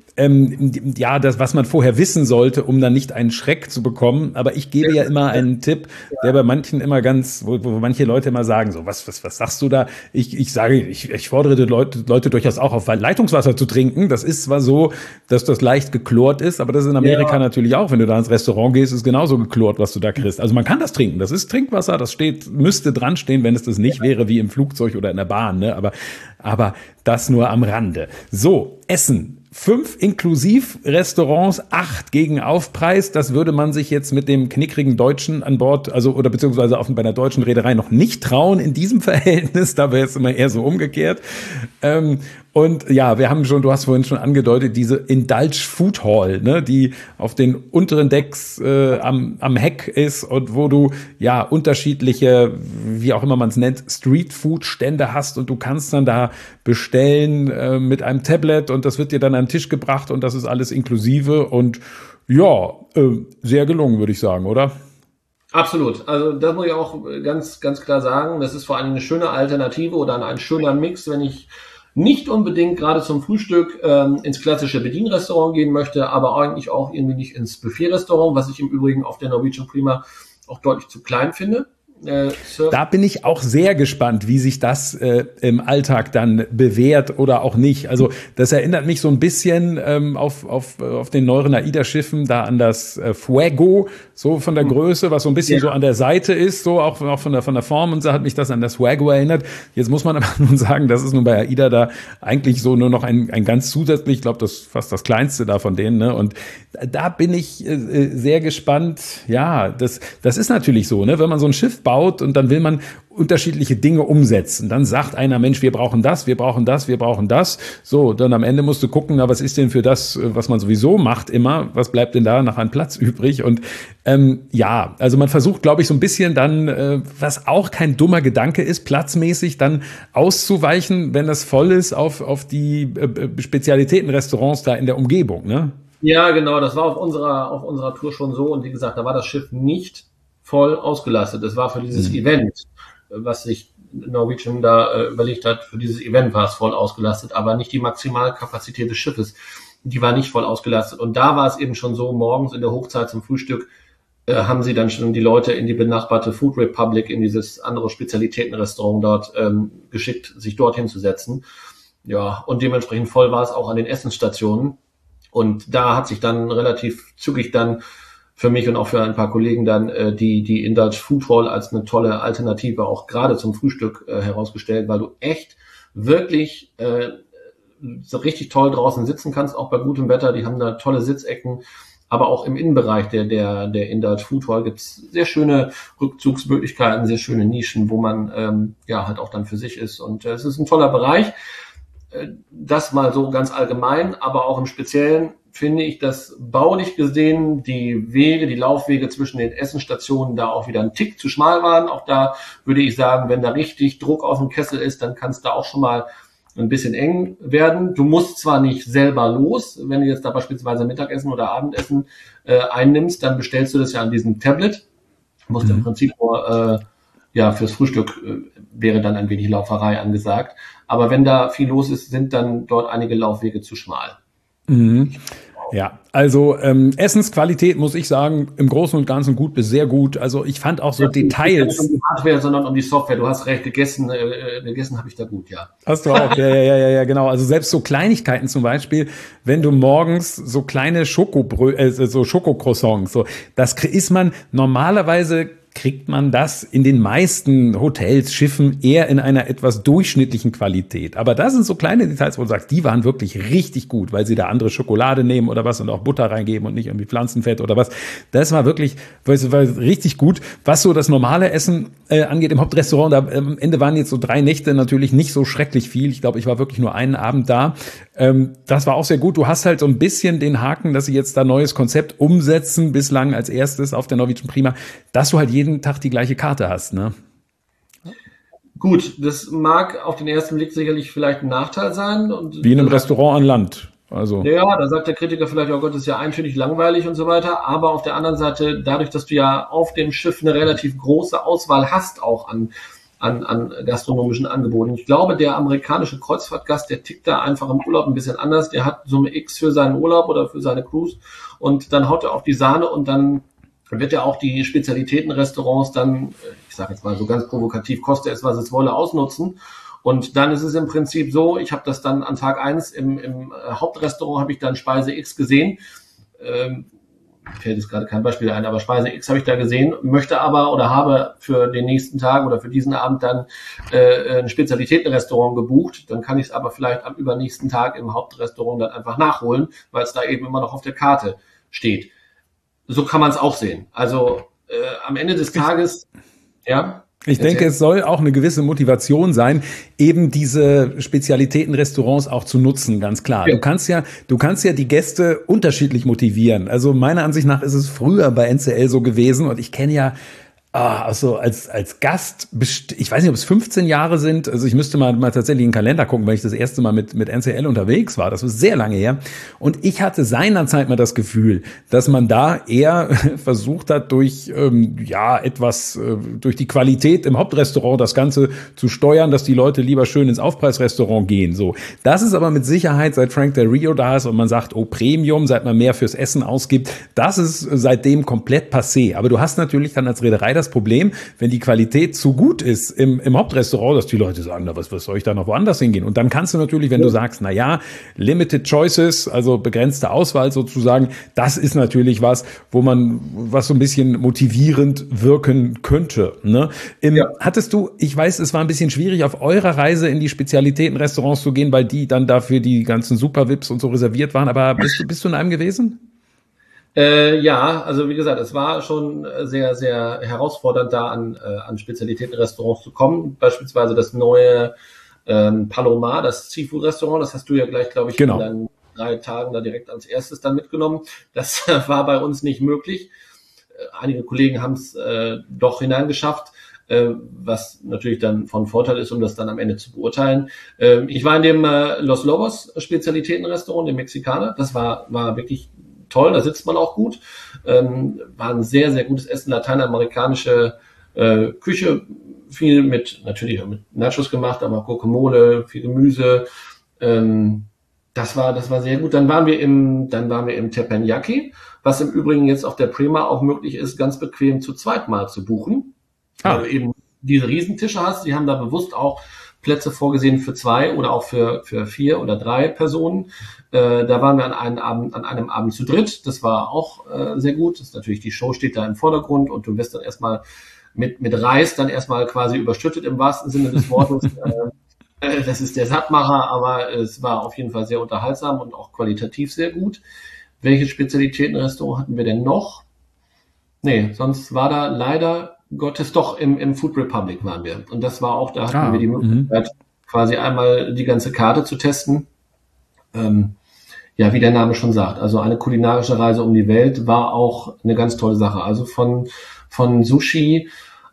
das, was man vorher wissen sollte, um dann nicht einen Schreck zu bekommen. Aber ich gebe ja immer einen Tipp, der bei manchen immer wo manche Leute immer sagen, so, was sagst du da? Ich sage, ich fordere die Leute durchaus auch auf, Leitungswasser zu trinken. Das ist zwar so, dass das leicht geklort ist, aber das ist in Amerika natürlich auch. Wenn du da ins Restaurant gehst, ist genauso geklort, was du da kriegst. Also man kann das trinken. Das ist Trinkwasser. Das müsste dran stehen, wenn es das nicht wäre, wie im Flugzeug oder in der Bahn, ne? Aber das nur am Rande. So, Essen. 5 inklusiv Restaurants, 8 gegen Aufpreis. Das würde man sich jetzt mit dem knickrigen Deutschen an Bord, beziehungsweise bei einer deutschen Reederei noch nicht trauen in diesem Verhältnis. Da wäre es immer eher so umgekehrt. Und ja, du hast vorhin schon angedeutet, diese Indulge Food Hall, ne, die auf den unteren Decks am Heck ist und wo du ja unterschiedliche, wie auch immer man es nennt, Street Food Stände hast und du kannst dann da bestellen mit einem Tablet und das wird dir dann an den Tisch gebracht und das ist alles inklusive und ja, sehr gelungen, würde ich sagen, oder? Absolut. Also das muss ich auch ganz, ganz klar sagen. Das ist vor allem eine schöne Alternative oder ein schöner Mix, wenn ich nicht unbedingt gerade zum Frühstück ins klassische Bedienrestaurant gehen möchte, aber eigentlich auch irgendwie nicht ins Buffet-Restaurant, was ich im Übrigen auf der Norwegian Prima auch deutlich zu klein finde. Da bin ich auch sehr gespannt, wie sich das im Alltag dann bewährt oder auch nicht. Also das erinnert mich so ein bisschen auf den neueren AIDA-Schiffen da an das Fuego, so von der Größe, was so ein bisschen so an der Seite ist, so auch von der Form, und so hat mich das an das Fuego erinnert. Jetzt muss man aber nun sagen, das ist nun bei AIDA da eigentlich so nur noch ein ganz zusätzlich, ich glaube, das ist fast das kleinste da von denen, ne? Und da bin ich sehr gespannt. Ja, das ist natürlich so, ne? Wenn man so ein Schiff baut und dann will man unterschiedliche Dinge umsetzen. Dann sagt einer, Mensch, wir brauchen das, wir brauchen das, wir brauchen das. So, dann am Ende musst du gucken, na, was ist denn für das, was man sowieso macht immer, was bleibt denn da nach an Platz übrig? Und ja, also man versucht, glaube ich, so ein bisschen dann, was auch kein dummer Gedanke ist, platzmäßig dann auszuweichen, wenn das voll ist, auf die Spezialitätenrestaurants da in der Umgebung, ne? Ja, genau, das war auf unserer Tour schon so, und wie gesagt, da war das Schiff nicht voll ausgelastet. Das war für dieses Event, was sich Norwegian da überlegt hat, für dieses Event war es voll ausgelastet, aber nicht die Maximalkapazität des Schiffes. Die war nicht voll ausgelastet. Und da war es eben schon so, morgens in der Hochzeit zum Frühstück haben sie dann schon die Leute in die benachbarte Food Republic, in dieses andere Spezialitätenrestaurant dort geschickt, sich dorthin zu setzen. Ja, und dementsprechend voll war es auch an den Essensstationen. Und da hat sich dann relativ zügig dann für mich und auch für ein paar Kollegen dann die Indulge Food Hall als eine tolle Alternative auch gerade zum Frühstück herausgestellt, weil du echt wirklich so richtig toll draußen sitzen kannst, auch bei gutem Wetter. Die haben da tolle Sitzecken, aber auch im Innenbereich der Indulge Food Hall gibt's sehr schöne Rückzugsmöglichkeiten, sehr schöne Nischen, wo man ja halt auch dann für sich ist. Und es ist ein toller Bereich. Das mal so ganz allgemein, aber auch im Speziellen finde ich, dass baulich gesehen die Laufwege zwischen den Essensstationen da auch wieder ein Tick zu schmal waren. Auch da würde ich sagen, wenn da richtig Druck auf dem Kessel ist, dann kann es da auch schon mal ein bisschen eng werden. Du musst zwar nicht selber los, wenn du jetzt da beispielsweise Mittagessen oder Abendessen einnimmst, dann bestellst du das ja an diesem Tablet. Du musst im Prinzip nur ja, fürs Frühstück wäre dann ein wenig Lauferei angesagt. Aber wenn da viel los ist, sind dann dort einige Laufwege zu schmal. Mhm. Ja, also Essensqualität, muss ich sagen, im Großen und Ganzen gut bis sehr gut. Also ich fand auch so Details. Nicht um die Hardware, sondern um die Software. Du hast recht, gegessen habe ich da gut, ja. Hast du auch, ja, genau. Also selbst so Kleinigkeiten zum Beispiel, wenn du morgens so kleine so Schokocroissants, so, das isst man normalerweise, kriegt man das in den meisten Hotels, Schiffen eher in einer etwas durchschnittlichen Qualität. Aber da sind so kleine Details, wo du sagst, die waren wirklich richtig gut, weil sie da andere Schokolade nehmen oder was und auch Butter reingeben und nicht irgendwie Pflanzenfett oder was. Das war wirklich, war richtig gut. Was so das normale Essen angeht im Hauptrestaurant, da am Ende waren jetzt so 3 Nächte natürlich nicht so schrecklich viel. Ich glaube, ich war wirklich nur einen Abend da. Das war auch sehr gut. Du hast halt so ein bisschen den Haken, dass sie jetzt da neues Konzept umsetzen, bislang als erstes auf der Norwegian Prima, dass du halt jeden Tag die gleiche Karte hast, ne? Gut, das mag auf den ersten Blick sicherlich vielleicht ein Nachteil sein. Und wie in einem Restaurant an Land. Also. Ja, da sagt der Kritiker vielleicht, oh Gott, das ist ja eintönig langweilig und so weiter. Aber auf der anderen Seite, dadurch, dass du ja auf dem Schiff eine relativ große Auswahl hast, auch an gastronomischen Angeboten. Ich glaube, der amerikanische Kreuzfahrtgast, der tickt da einfach im Urlaub ein bisschen anders. Der hat Summe X für seinen Urlaub oder für seine Cruise und dann haut er auf die Sahne und dann wird er auch die Spezialitätenrestaurants dann, ich sage jetzt mal so ganz provokativ, koste es, was es wolle, ausnutzen. Und dann ist es im Prinzip so, ich habe das dann an Tag 1 im Hauptrestaurant habe ich dann Speise X gesehen. Fällt jetzt gerade kein Beispiel ein, aber Speise X habe ich da gesehen, möchte aber oder habe für den nächsten Tag oder für diesen Abend dann ein Spezialitätenrestaurant gebucht. Dann kann ich es aber vielleicht am übernächsten Tag im Hauptrestaurant dann einfach nachholen, weil es da eben immer noch auf der Karte steht. So kann man es auch sehen. Also am Ende des Tages, ja. Ich denke, es soll auch eine gewisse Motivation sein, eben diese Spezialitätenrestaurants auch zu nutzen, ganz klar. Ja. Du kannst ja die Gäste unterschiedlich motivieren. Also meiner Ansicht nach ist es früher bei NCL so gewesen und ich kenne ja Also als Gast, ich weiß nicht, ob es 15 Jahre sind, also ich müsste mal tatsächlich in den Kalender gucken, weil ich das erste Mal mit NCL unterwegs war, das ist sehr lange her. Und ich hatte seinerzeit mal das Gefühl, dass man da eher versucht hat, durch durch die Qualität im Hauptrestaurant das Ganze zu steuern, dass die Leute lieber schön ins Aufpreisrestaurant gehen. So, das ist aber mit Sicherheit, seit Frank Del Rio da ist und man sagt, oh Premium, seit man mehr fürs Essen ausgibt, das ist seitdem komplett passé. Aber du hast natürlich dann als Reederei das Problem, wenn die Qualität zu gut ist im Hauptrestaurant, dass die Leute sagen, na, was soll ich da noch woanders hingehen? Und dann kannst du natürlich, wenn du sagst, na ja, limited choices, also begrenzte Auswahl sozusagen, das ist natürlich was so ein bisschen motivierend wirken könnte. Ne? Hattest du, ich weiß, es war ein bisschen schwierig, auf eurer Reise in die Spezialitätenrestaurants zu gehen, weil die dann dafür die ganzen Super-VIPs und so reserviert waren, aber bist du in einem gewesen? Ja, also wie gesagt, es war schon sehr, sehr herausfordernd, da an Spezialitätenrestaurants zu kommen. Beispielsweise das neue Palomar, das Seafood-Restaurant, das hast du ja gleich, glaube ich, genau. in deinen 3 Tagen da direkt als erstes dann mitgenommen. Das war bei uns nicht möglich. Einige Kollegen haben es doch hineingeschafft, was natürlich dann von Vorteil ist, um das dann am Ende zu beurteilen. Ich war in dem Los Lobos Spezialitätenrestaurant, dem Mexikaner. Das war wirklich toll, da sitzt man auch gut. War ein sehr, sehr gutes Essen, lateinamerikanische Küche, viel natürlich mit Nachos gemacht, aber auch Guacamole, viel Gemüse. Das war sehr gut. Dann waren wir im Teppanyaki, was im Übrigen jetzt auf der Prima auch möglich ist, ganz bequem zu zweit mal zu buchen. Weil du eben diese Riesentische hast. Die haben da bewusst auch Plätze vorgesehen für 2 oder auch für 4 oder 3 Personen. Da waren wir an einem Abend zu dritt. Das war auch sehr gut. Das ist natürlich, die Show steht da im Vordergrund und du wirst dann erstmal mit Reis dann erstmal quasi überschüttet im wahrsten Sinne des Wortes. Das ist der Sattmacher, aber es war auf jeden Fall sehr unterhaltsam und auch qualitativ sehr gut. Welche Spezialitätenrestaurant hatten wir denn noch? Nee, sonst war da leider Gottes doch im Food Republic waren wir. Und das war auch, da hatten wir die Möglichkeit, quasi einmal die ganze Karte zu testen. Wie der Name schon sagt, also eine kulinarische Reise um die Welt war auch eine ganz tolle Sache. Also von Sushi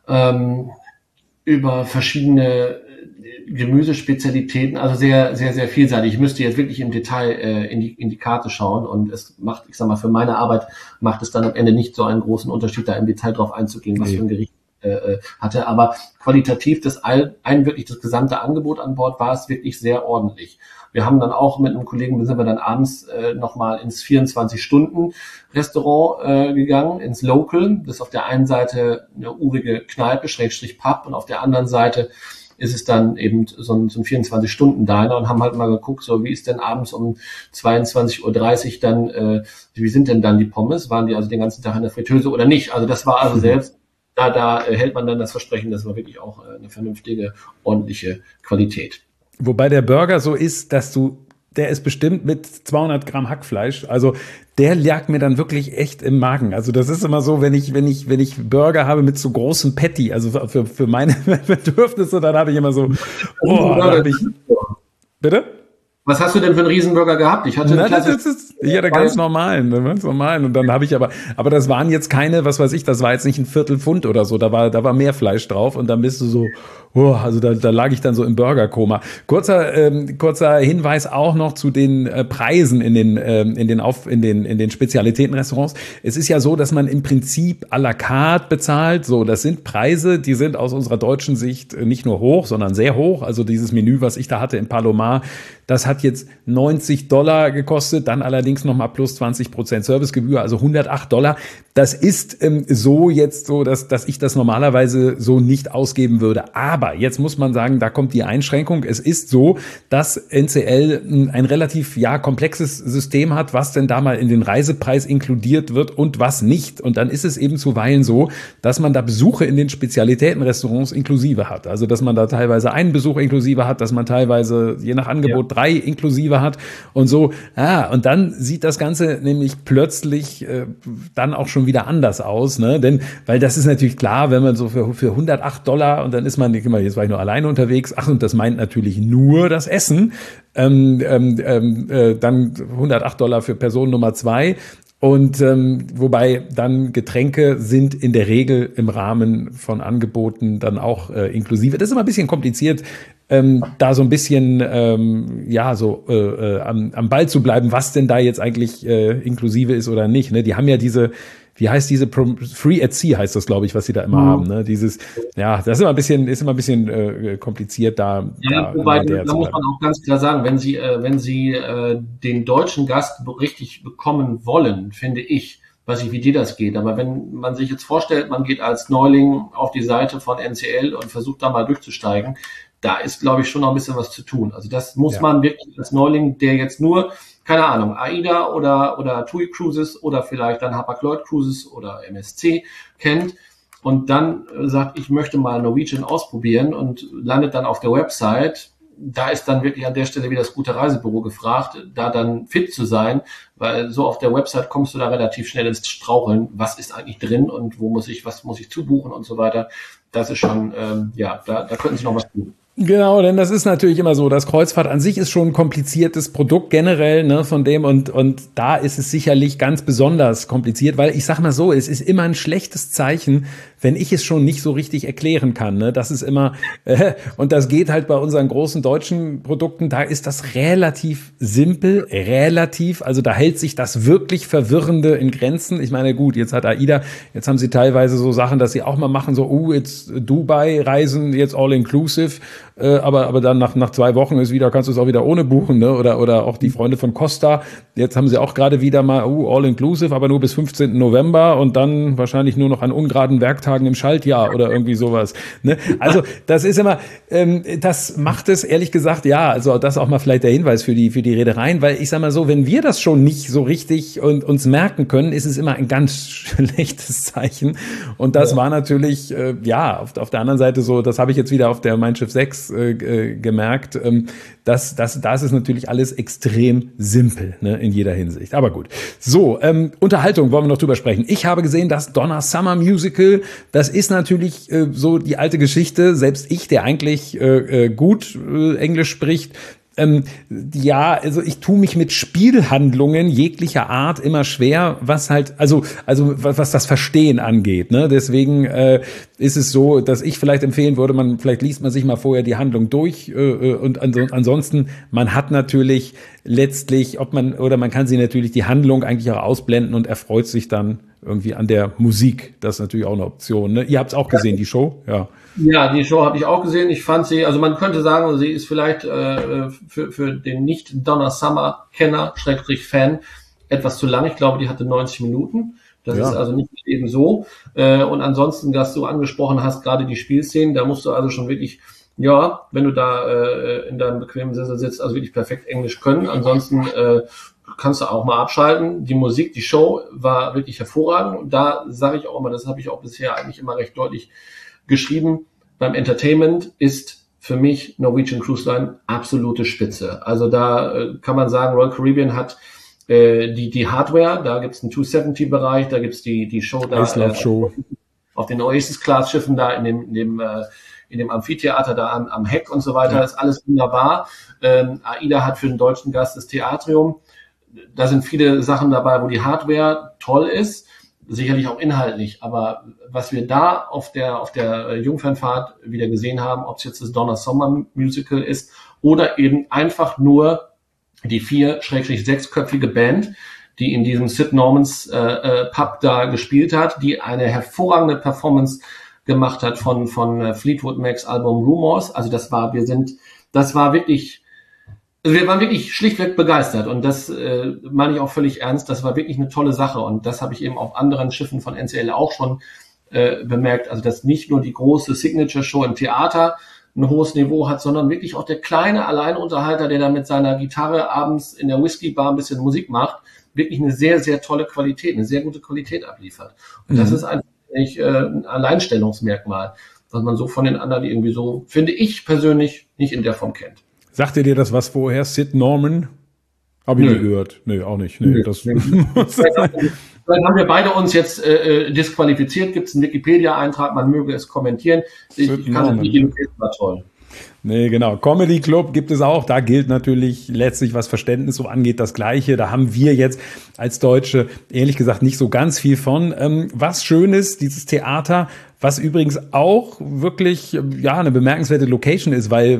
über verschiedene Gemüsespezialitäten, also sehr, sehr, sehr vielseitig. Ich müsste jetzt wirklich im Detail in die Karte schauen und es macht, ich sag mal, für meine Arbeit macht es dann am Ende nicht so einen großen Unterschied, da im Detail drauf einzugehen, was für ein Gericht hatte. Aber qualitativ das gesamte Angebot an Bord war es wirklich sehr ordentlich. Wir haben dann auch mit einem Kollegen, sind wir dann abends nochmal ins 24-Stunden-Restaurant gegangen, ins Local. Das ist auf der einen Seite eine urige Kneipe, / Pub, und auf der anderen Seite ist es dann eben so ein 24-Stunden-Diner und haben halt mal geguckt, so wie ist denn abends um 22:30 Uhr dann, wie sind denn dann die Pommes? Waren die also den ganzen Tag in der Fritteuse oder nicht? Also das war also selbst, da hält man dann das Versprechen, das war wirklich auch eine vernünftige, ordentliche Qualität. Wobei der Burger so ist, der ist bestimmt mit 200 Gramm Hackfleisch. Also der lag mir dann wirklich echt im Magen. Also das ist immer so, wenn ich Burger habe mit so großem Patty, also für meine Bedürfnisse, dann habe ich immer so, bitte? Was hast du denn für einen Riesenburger gehabt? Ich hatte ganz normalen. Und dann habe ich aber das waren jetzt keine, was weiß ich, das war jetzt nicht ein Viertelpfund oder so, da war mehr Fleisch drauf und dann bist du so, also da lag ich dann so im Burgerkoma. Kurzer Hinweis auch noch zu den Preisen in den Spezialitätenrestaurants. Es ist ja so, dass man im Prinzip à la carte bezahlt. So, das sind Preise, die sind aus unserer deutschen Sicht nicht nur hoch, sondern sehr hoch. Also dieses Menü, was ich da hatte im Palomar, das hat jetzt $90 gekostet, dann allerdings nochmal plus 20% Servicegebühr, also $108. Das ist so jetzt so, dass ich das normalerweise so nicht ausgeben würde. Aber jetzt muss man sagen, da kommt die Einschränkung. Es ist so, dass NCL ein relativ komplexes System hat, was denn da mal in den Reisepreis inkludiert wird und was nicht. Und dann ist es eben zuweilen so, dass man da Besuche in den Spezialitätenrestaurants inklusive hat. Also dass man da teilweise einen Besuch inklusive hat, dass man teilweise je nach Angebot 3 inklusive hat und so. Und dann sieht das Ganze nämlich plötzlich dann auch schon wieder anders aus, ne? Denn, weil das ist natürlich klar, wenn man so für $108 und dann ist man, jetzt war ich nur alleine unterwegs, und das meint natürlich nur das Essen, dann $108 für Person Nummer 2. Und wobei dann Getränke sind in der Regel im Rahmen von Angeboten dann auch inklusive. Das ist immer ein bisschen kompliziert, da so ein bisschen am Ball zu bleiben, was denn da jetzt eigentlich inklusive ist oder nicht. Ne? Die haben ja diese, wie heißt diese Free at Sea heißt das, glaube ich, was sie da immer haben. Ne? Dieses, ja, das ist immer ein bisschen kompliziert da. Ja, wobei, da muss man auch ganz klar sagen, wenn Sie den deutschen Gast richtig bekommen wollen, finde ich, weiß nicht, wie dir das geht, aber wenn man sich jetzt vorstellt, man geht als Neuling auf die Seite von NCL und versucht da mal durchzusteigen, da ist, glaube ich, schon noch ein bisschen was zu tun. Also das muss man wirklich als Neuling, der jetzt nur, keine Ahnung, AIDA oder TUI Cruises oder vielleicht dann Hapag-Lloyd Cruises oder MSC kennt und dann sagt, ich möchte mal Norwegian ausprobieren und landet dann auf der Website, da ist dann wirklich an der Stelle wieder das gute Reisebüro gefragt, da dann fit zu sein, weil so auf der Website kommst du da relativ schnell ins Straucheln, was ist eigentlich drin und was muss ich zubuchen und so weiter. Das ist schon, da könnten Sie noch was tun. Genau, denn das ist natürlich immer so, das Kreuzfahrt an sich ist schon ein kompliziertes Produkt generell, ne, von dem und da ist es sicherlich ganz besonders kompliziert, weil ich sag mal so, es ist immer ein schlechtes Zeichen, wenn ich es schon nicht so richtig erklären kann, ne, das ist immer, und das geht halt bei unseren großen deutschen Produkten, da ist das relativ simpel, also da hält sich das wirklich Verwirrende in Grenzen. Ich meine, gut, jetzt hat AIDA, jetzt haben sie teilweise so Sachen, dass sie auch mal machen, so, jetzt Dubai-Reisen, jetzt all-inclusive, aber dann nach 2 Wochen kannst du es auch wieder ohne buchen, ne? Oder auch die Freunde von Costa, jetzt haben sie auch gerade wieder mal all-inclusive, aber nur bis 15. November und dann wahrscheinlich nur noch an ungeraden Werktagen im Schaltjahr oder irgendwie sowas. Ne? Also das ist immer, das macht es ehrlich gesagt, ja, also das auch mal vielleicht der Hinweis für die Reedereien, weil ich sag mal so, wenn wir das schon nicht so richtig und uns merken können, ist es immer ein ganz schlechtes Zeichen. Und das war natürlich, auf der anderen Seite so, das habe ich jetzt wieder auf der Mein Schiff 6 gemerkt, das ist natürlich alles extrem simpel, ne, in jeder Hinsicht. Aber gut. So, Unterhaltung wollen wir noch drüber sprechen. Ich habe gesehen, das Donna Summer Musical, das ist natürlich so die alte Geschichte. Selbst ich, der eigentlich gut Englisch spricht, also ich tue mich mit Spielhandlungen jeglicher Art immer schwer, was halt, also was das Verstehen angeht, ne? Deswegen ist es so, dass ich vielleicht empfehlen würde, vielleicht liest man sich mal vorher die Handlung durch und ansonsten, man hat natürlich letztlich, man kann sie natürlich die Handlung eigentlich auch ausblenden und erfreut sich dann irgendwie an der Musik. Das ist natürlich auch eine Option, ne? Ihr habt es auch gesehen, die Show? Ja. Ja, die Show habe ich auch gesehen. Ich fand sie, also man könnte sagen, sie ist vielleicht für den Nicht-Donna Summer-Kenner, Fan, etwas zu lang. Ich glaube, die hatte 90 Minuten. Das ist also nicht eben so. Und ansonsten, was du angesprochen hast, gerade die Spielszenen, da musst du also schon wirklich, wenn du da in deinem bequemen Sessel sitzt, also wirklich perfekt Englisch können. Ansonsten kannst du auch mal abschalten. Die Musik, die Show war wirklich hervorragend. Und da sage ich auch immer, das habe ich auch bisher eigentlich immer recht deutlich geschrieben, beim Entertainment ist für mich Norwegian Cruise Line absolute Spitze. Also da kann man sagen, Royal Caribbean hat die Hardware, da gibt's einen 270-Bereich, da gibt's die Show da auf den Oasis-Class-Schiffen da in dem Amphitheater da am Heck und so weiter, ist alles wunderbar. AIDA hat für den deutschen Gast das Theatrium. Da sind viele Sachen dabei, wo die Hardware toll ist. Sicherlich auch inhaltlich, aber was wir da auf der Jungfernfahrt wieder gesehen haben, ob es jetzt das Donna Summer Musical ist oder eben einfach nur die 4-6-köpfige Band, die in diesem Sid Normans Pub da gespielt hat, die eine hervorragende Performance gemacht hat von Fleetwood Macs Album Rumors. Also wir waren wirklich schlichtweg begeistert und das meine ich auch völlig ernst. Das war wirklich eine tolle Sache und das habe ich eben auf anderen Schiffen von NCL auch schon bemerkt. Also dass nicht nur die große Signature-Show im Theater ein hohes Niveau hat, sondern wirklich auch der kleine Alleinunterhalter, der da mit seiner Gitarre abends in der Whisky-Bar ein bisschen Musik macht, wirklich eine sehr, sehr tolle Qualität, eine sehr gute Qualität abliefert. Und das ist einfach ein Alleinstellungsmerkmal, was man so von den anderen irgendwie so, finde ich persönlich, nicht in der Form kennt. Sagte dir das was vorher, Sid Norman? Hab ich nie gehört. Nee, auch nicht. Nee, das Dann haben wir beide uns jetzt disqualifiziert. Gibt es einen Wikipedia-Eintrag, man möge es kommentieren. Ich kann es nicht, war toll. Nee, genau. Comedy Club gibt es auch. Da gilt natürlich letztlich, was Verständnis so angeht, das Gleiche. Da haben wir jetzt als Deutsche ehrlich gesagt nicht so ganz viel von. Was schön ist, dieses Theater, was übrigens auch wirklich ja eine bemerkenswerte Location ist, weil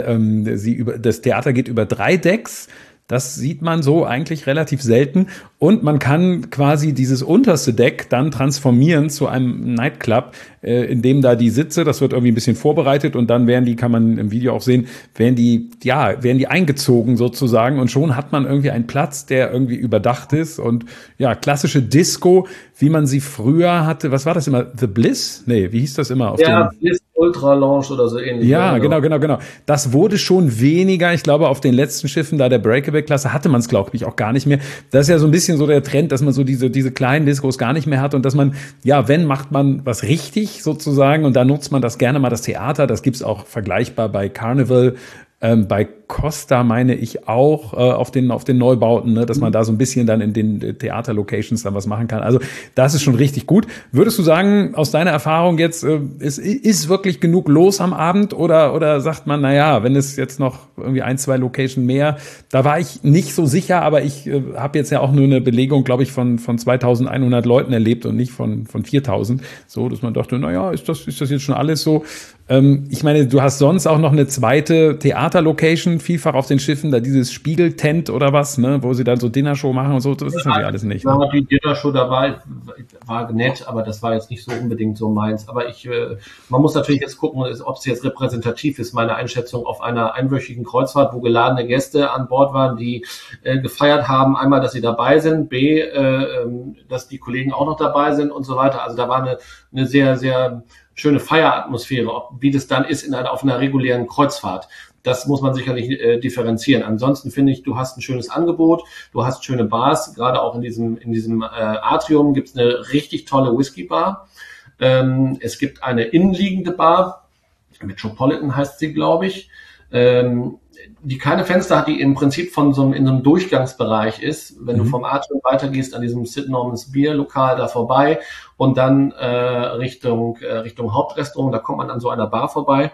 das Theater geht über 3 Decks. Das sieht man so eigentlich relativ selten. Und man kann quasi dieses unterste Deck dann transformieren zu einem Nightclub, in dem da die Sitze, das wird irgendwie ein bisschen vorbereitet und dann kann man im Video auch sehen, werden die eingezogen sozusagen und schon hat man irgendwie einen Platz, der irgendwie überdacht ist und ja, klassische Disco, wie man sie früher hatte. Was war das immer? The Bliss? Nee, wie hieß das immer? Bliss Ultra Lounge oder so ähnlich. Ja, genau. Das wurde schon weniger. Ich glaube, auf den letzten Schiffen da der Breakaway-Klasse hatte man es, glaube ich, auch gar nicht mehr. Das ist ja so ein bisschen so der Trend, dass man so diese kleinen Discos gar nicht mehr hat und dass man, ja, wenn, macht man was richtig sozusagen und da nutzt man das gerne mal das Theater. Das gibt's auch vergleichbar bei Carnival. Bei Costa meine ich auch auf den Neubauten, ne, dass man da so ein bisschen dann in den Theaterlocations dann was machen kann. Also das ist schon richtig gut. Würdest du sagen, aus deiner Erfahrung jetzt, ist wirklich genug los am Abend oder sagt man, naja, wenn es jetzt noch irgendwie 1, 2 Location mehr, da war ich nicht so sicher, aber ich habe jetzt ja auch nur eine Belegung, glaube ich, von 2100 Leuten erlebt und nicht von 4000. So, dass man dachte, naja, ist das jetzt schon alles so? Ich meine, du hast sonst auch noch eine zweite Theaterlocation, vielfach auf den Schiffen, da dieses Spiegeltent oder was, ne, wo sie dann so Dinnershow machen und so, das ist natürlich alles nicht. Ja, die Dinnershow, da war nett, aber das war jetzt nicht so unbedingt so meins. Aber man muss natürlich jetzt gucken, ob es jetzt repräsentativ ist, meine Einschätzung auf einer einwöchigen Kreuzfahrt, wo geladene Gäste an Bord waren, die gefeiert haben, einmal, dass sie dabei sind, B, dass die Kollegen auch noch dabei sind und so weiter. Also da war eine sehr, sehr schöne Feieratmosphäre, wie das dann ist auf einer regulären Kreuzfahrt. Das muss man sicherlich differenzieren. Ansonsten finde ich, du hast ein schönes Angebot, du hast schöne Bars, gerade auch in diesem Atrium gibt es eine richtig tolle Whisky-Bar. Es gibt eine innenliegende Bar, Metropolitan heißt sie, glaube ich, die keine Fenster hat, die im Prinzip in so einem Durchgangsbereich ist. Wenn du vom Atrium weitergehst an diesem Sid Normans Bier Lokal da vorbei und dann Richtung Hauptrestaurant, da kommt man an so einer Bar vorbei.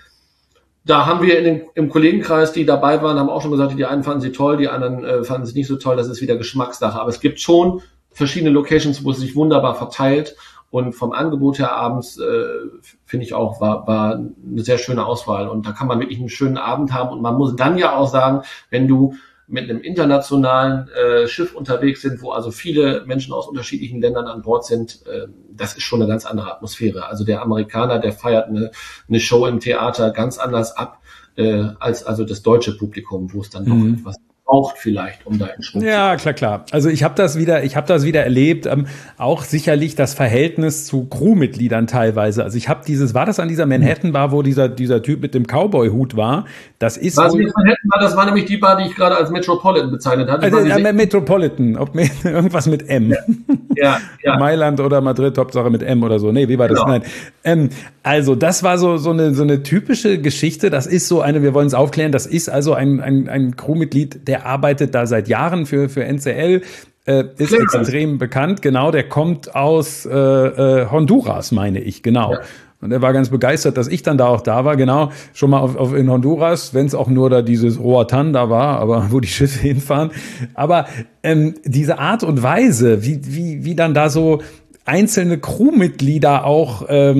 Da haben wir im Kollegenkreis, die dabei waren, haben auch schon gesagt, die einen fanden sie toll, die anderen fanden sie nicht so toll. Das ist wieder Geschmackssache. Aber es gibt schon verschiedene Locations, wo es sich wunderbar verteilt. Und vom Angebot her abends, finde ich auch, war eine sehr schöne Auswahl. Und da kann man wirklich einen schönen Abend haben. Und man muss dann ja auch sagen, wenn du mit einem internationalen Schiff unterwegs sind, wo also viele Menschen aus unterschiedlichen Ländern an Bord sind, das ist schon eine ganz andere Atmosphäre. Also der Amerikaner, der feiert eine Show im Theater ganz anders ab als also das deutsche Publikum, wo es dann doch etwas braucht vielleicht, um da in Schwung zu kommen. Ja, klar. Also ich habe das wieder erlebt, auch sicherlich das Verhältnis zu Crewmitgliedern teilweise. Also ich habe war das an dieser Manhattan Bar, wo dieser Typ mit dem Cowboy-Hut war? Das ist das war nämlich die Bar, die ich gerade als Metropolitan bezeichnet hatte. Metropolitan, irgendwas mit M. Ja. Mailand oder Madrid, Hauptsache mit M oder so. Nee, wie war das? Genau. Nein. Also das war so eine typische Geschichte. Das ist so wir wollen es aufklären, das ist also ein Crewmitglied, der arbeitet da seit Jahren für NCL, ist extrem bekannt, genau, der kommt aus Honduras, meine ich, genau. Ja. Und er war ganz begeistert, dass ich dann da auch da war, genau, schon mal in Honduras, wenn es auch nur da dieses Roatan da war, aber wo die Schiffe hinfahren. Aber diese Art und Weise, wie dann da so einzelne Crewmitglieder auch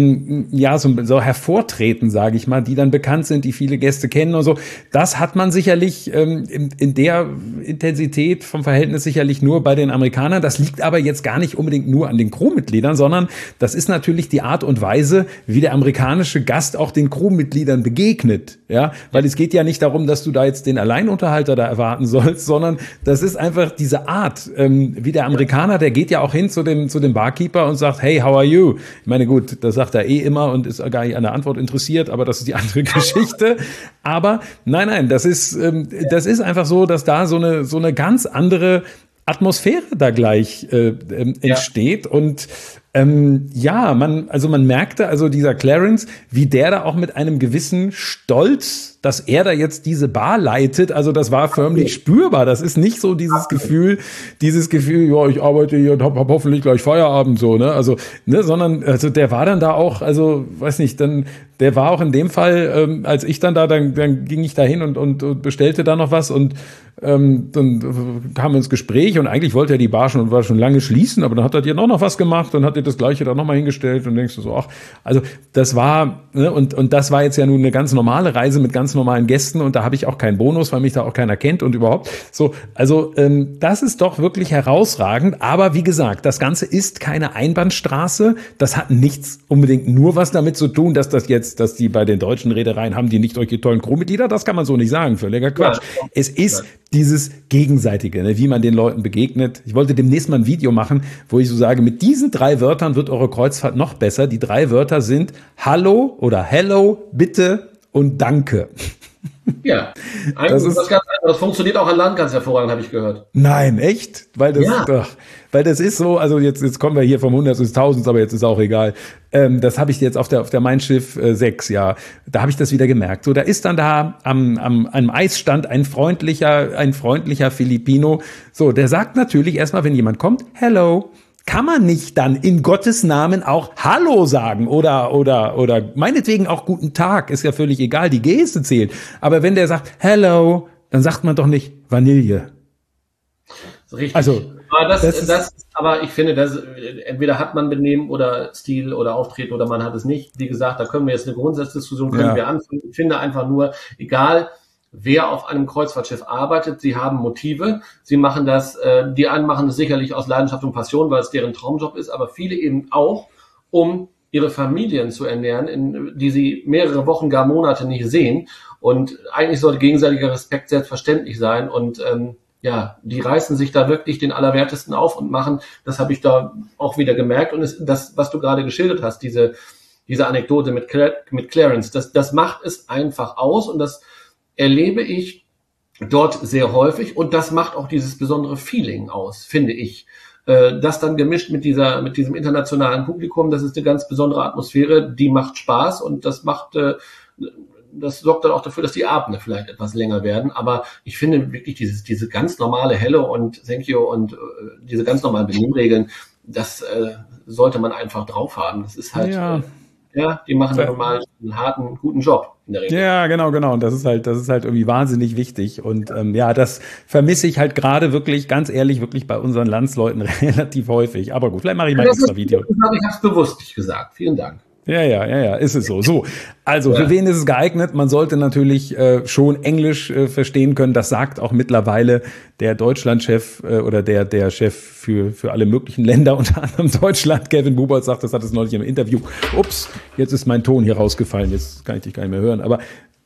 so hervortreten, sage ich mal, die dann bekannt sind, die viele Gäste kennen und so. Das hat man sicherlich in der Intensität vom Verhältnis sicherlich nur bei den Amerikanern. Das liegt aber jetzt gar nicht unbedingt nur an den Crewmitgliedern, sondern das ist natürlich die Art und Weise, wie der amerikanische Gast auch den Crewmitgliedern begegnet. Ja, weil es geht ja nicht darum, dass du da jetzt den Alleinunterhalter da erwarten sollst, sondern das ist einfach diese Art, wie der Amerikaner, der geht ja auch hin zu dem Barkeeper und sagt, hey, how are you? Ich meine, gut, das sagt er immer und ist gar nicht an der Antwort interessiert, aber das ist die andere Geschichte. Aber nein, das ist einfach so, dass da so eine ganz andere Atmosphäre da gleich entsteht und Ja, man merkte also dieser Clarence, wie der da auch mit einem gewissen Stolz, dass er da jetzt diese Bar leitet, also das war förmlich spürbar. Das ist nicht so dieses Gefühl, ja, ich arbeite hier und hab hoffentlich gleich Feierabend, so, ne, also, ne, sondern, also der war dann da auch, also, weiß nicht, dann, der war auch in dem Fall, als ich dann ging ich da hin und bestellte da noch was und dann kamen wir ins Gespräch und eigentlich wollte er die Bar war schon lange schließen, aber dann hat er dir noch was gemacht und hat dir das Gleiche da nochmal hingestellt und denkst du so, ach, also das war, ne, und das war jetzt ja nun eine ganz normale Reise mit ganz normalen Gästen und da habe ich auch keinen Bonus, weil mich da auch keiner kennt und überhaupt so, also das ist doch wirklich herausragend, aber wie gesagt, das Ganze ist keine Einbahnstraße, das hat nichts unbedingt nur was damit zu tun, dass die bei den deutschen Reedereien haben die nicht solche tollen Crewmitglieder, das kann man so nicht sagen, völliger Quatsch. Ja, es ist dieses Gegenseitige, ne, wie man den Leuten begegnet. Ich wollte demnächst mal ein Video machen, wo ich so sage, mit diesen 3 Wörtern wird eure Kreuzfahrt noch besser. Die 3 Wörter sind Hallo oder Hello, bitte und Danke. Ja, das funktioniert auch an Land ganz hervorragend, habe ich gehört. Nein, echt? Weil das ist so, also jetzt kommen wir hier vom 100 ins 1000, aber jetzt ist auch egal. Das habe ich jetzt auf der Mein Schiff 6, ja, da habe ich das wieder gemerkt. So, da ist dann da am Eisstand ein freundlicher Filipino. So, der sagt natürlich erstmal, wenn jemand kommt, Hello. Kann man nicht dann in Gottes Namen auch Hallo sagen oder meinetwegen auch Guten Tag, ist ja völlig egal, die Geste zählt. Aber wenn der sagt Hello, dann sagt man doch nicht Vanille. Richtig. Also, aber ich finde, entweder hat man Benehmen oder Stil oder Auftreten oder man hat es nicht. Wie gesagt, da können wir jetzt eine Grundsatzdiskussion wir anfangen. Ich finde einfach nur, egal wer auf einem Kreuzfahrtschiff arbeitet, sie haben Motive, sie machen das, die einen machen das sicherlich aus Leidenschaft und Passion, weil es deren Traumjob ist, aber viele eben auch, um ihre Familien zu ernähren, die sie mehrere Wochen, gar Monate nicht sehen. Und eigentlich sollte gegenseitiger Respekt selbstverständlich sein. Und die reißen sich da wirklich den Allerwertesten auf und machen, das habe ich da auch wieder gemerkt. Und das, was du gerade geschildert hast, diese Anekdote mit Clarence, das macht es einfach aus und das erlebe ich dort sehr häufig und das macht auch dieses besondere Feeling aus, finde ich. Das dann gemischt mit diesem internationalen Publikum, das ist eine ganz besondere Atmosphäre, die macht Spaß und das sorgt dann auch dafür, dass die Abende vielleicht etwas länger werden. Aber ich finde wirklich diese ganz normale Hello und Thank you und diese ganz normalen Benimmregeln, das sollte man einfach drauf haben. Das ist halt... Ja, die machen normal einen harten, guten Job in der Regel. Ja, genau. Und das ist halt irgendwie wahnsinnig wichtig. Und das vermisse ich halt gerade wirklich, ganz ehrlich, wirklich bei unseren Landsleuten relativ häufig. Aber gut, vielleicht mache ich mal ein extra Video. Ich habe es bewusst nicht gesagt. Vielen Dank. Ja, ist es so. So, also für wen ist es geeignet? Man sollte natürlich schon Englisch verstehen können. Das sagt auch mittlerweile der Deutschlandchef oder der Chef für alle möglichen Länder, unter anderem Deutschland. Kevin Bubert sagt, das hat es neulich im Interview. Ups, jetzt ist mein Ton hier rausgefallen. Jetzt kann ich dich gar nicht mehr hören. Aber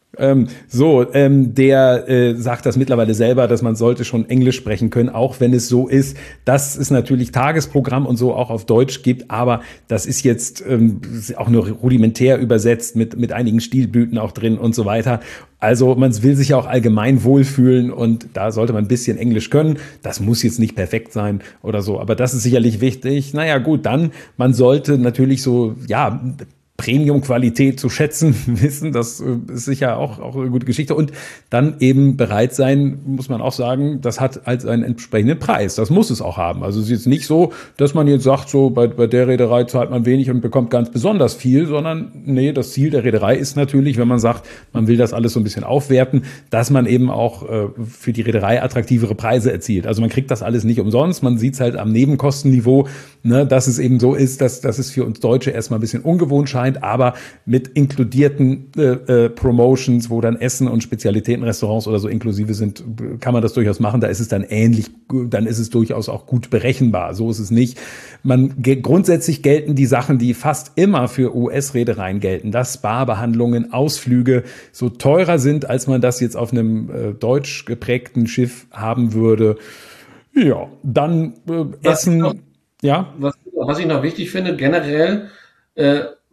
der sagt das mittlerweile selber, dass man sollte schon Englisch sprechen können, auch wenn es so ist, dass es natürlich Tagesprogramm und so auch auf Deutsch gibt, aber das ist jetzt auch nur rudimentär übersetzt mit einigen Stilblüten auch drin und so weiter. Also man will sich ja auch allgemein wohlfühlen und da sollte man ein bisschen Englisch können. Das muss jetzt nicht perfekt sein oder so, aber das ist sicherlich wichtig. Naja gut, dann, man sollte natürlich so, Premium-Qualität zu schätzen wissen, das ist sicher auch eine gute Geschichte und dann eben bereit sein, muss man auch sagen, das hat halt einen entsprechenden Preis, das muss es auch haben, also es ist jetzt nicht so, dass man jetzt sagt, so bei der Reederei zahlt man wenig und bekommt ganz besonders viel, sondern nee, das Ziel der Reederei ist natürlich, wenn man sagt, man will das alles so ein bisschen aufwerten, dass man eben auch für die Reederei attraktivere Preise erzielt, also man kriegt das alles nicht umsonst, man sieht es halt am Nebenkostenniveau, ne, dass es eben so ist, dass es für uns Deutsche erstmal ein bisschen ungewohnt scheint, aber mit inkludierten Promotions, wo dann Essen und Spezialitätenrestaurants oder so inklusive sind, kann man das durchaus machen. Da ist es dann ähnlich, dann ist es durchaus auch gut berechenbar. So ist es nicht. Grundsätzlich gelten die Sachen, die fast immer für US-Reedereien gelten, dass Spa-Behandlungen, Ausflüge so teurer sind, als man das jetzt auf einem deutsch geprägten Schiff haben würde. Ja, dann Essen. Was ich noch wichtig finde, generell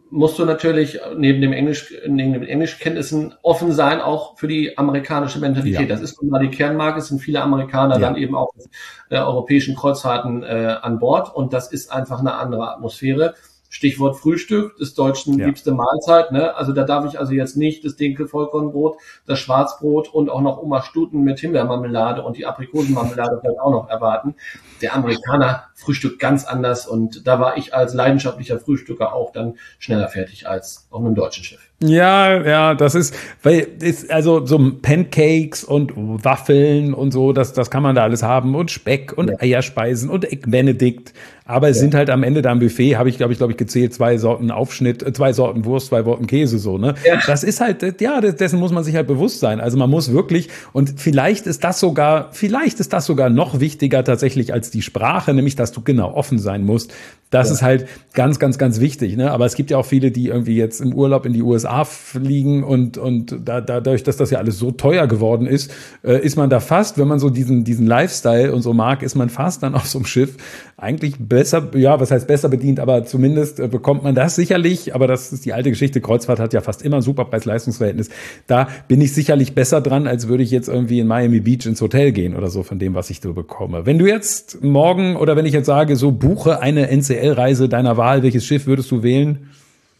musst du natürlich neben den Englischkenntnissen offen sein, auch für die amerikanische Mentalität. Ja. Das ist nun mal die Kernmarke, es sind viele Amerikaner dann eben auch europäischen Kreuzfahrten an Bord und das ist einfach eine andere Atmosphäre. Stichwort Frühstück, des Deutschen liebste Mahlzeit, ne? Also da darf ich also jetzt nicht das Dinkel-Vollkornbrot, das Schwarzbrot und auch noch Oma Stuten mit Himbeermarmelade und die Aprikosenmarmelade vielleicht auch noch erwarten. Der Amerikaner frühstückt ganz anders und da war ich als leidenschaftlicher Frühstücker auch dann schneller fertig als auf einem deutschen Schiff. Ja, das ist, also so Pancakes und Waffeln und so, das kann man da alles haben und Speck und Eierspeisen und Egg Benedict. Aber es sind halt am Ende da im Buffet, habe ich, glaube ich, gezählt, 2 Sorten Aufschnitt, 2 Sorten Wurst, 2 Sorten Käse, so, ne? Ja. Das ist halt, dessen muss man sich halt bewusst sein. Also man muss wirklich, und vielleicht ist das sogar noch wichtiger tatsächlich als die Sprache, nämlich, dass du genau offen sein musst. Das ist halt ganz, ganz, ganz wichtig, ne? Aber es gibt ja auch viele, die irgendwie jetzt im Urlaub in die USA fliegen und dadurch, dass das ja alles so teuer geworden ist, ist man da fast, wenn man so diesen Lifestyle und so mag, ist man fast dann auf so einem Schiff eigentlich besser, was heißt besser bedient, aber zumindest bekommt man das sicherlich, aber das ist die alte Geschichte, Kreuzfahrt hat ja fast immer ein super Preis-Leistungs-Verhältnis, da bin ich sicherlich besser dran, als würde ich jetzt irgendwie in Miami Beach ins Hotel gehen oder so von dem, was ich so bekomme. Wenn du jetzt morgen oder wenn ich jetzt sage, so buche eine NCL-Reise deiner Wahl, welches Schiff würdest du wählen?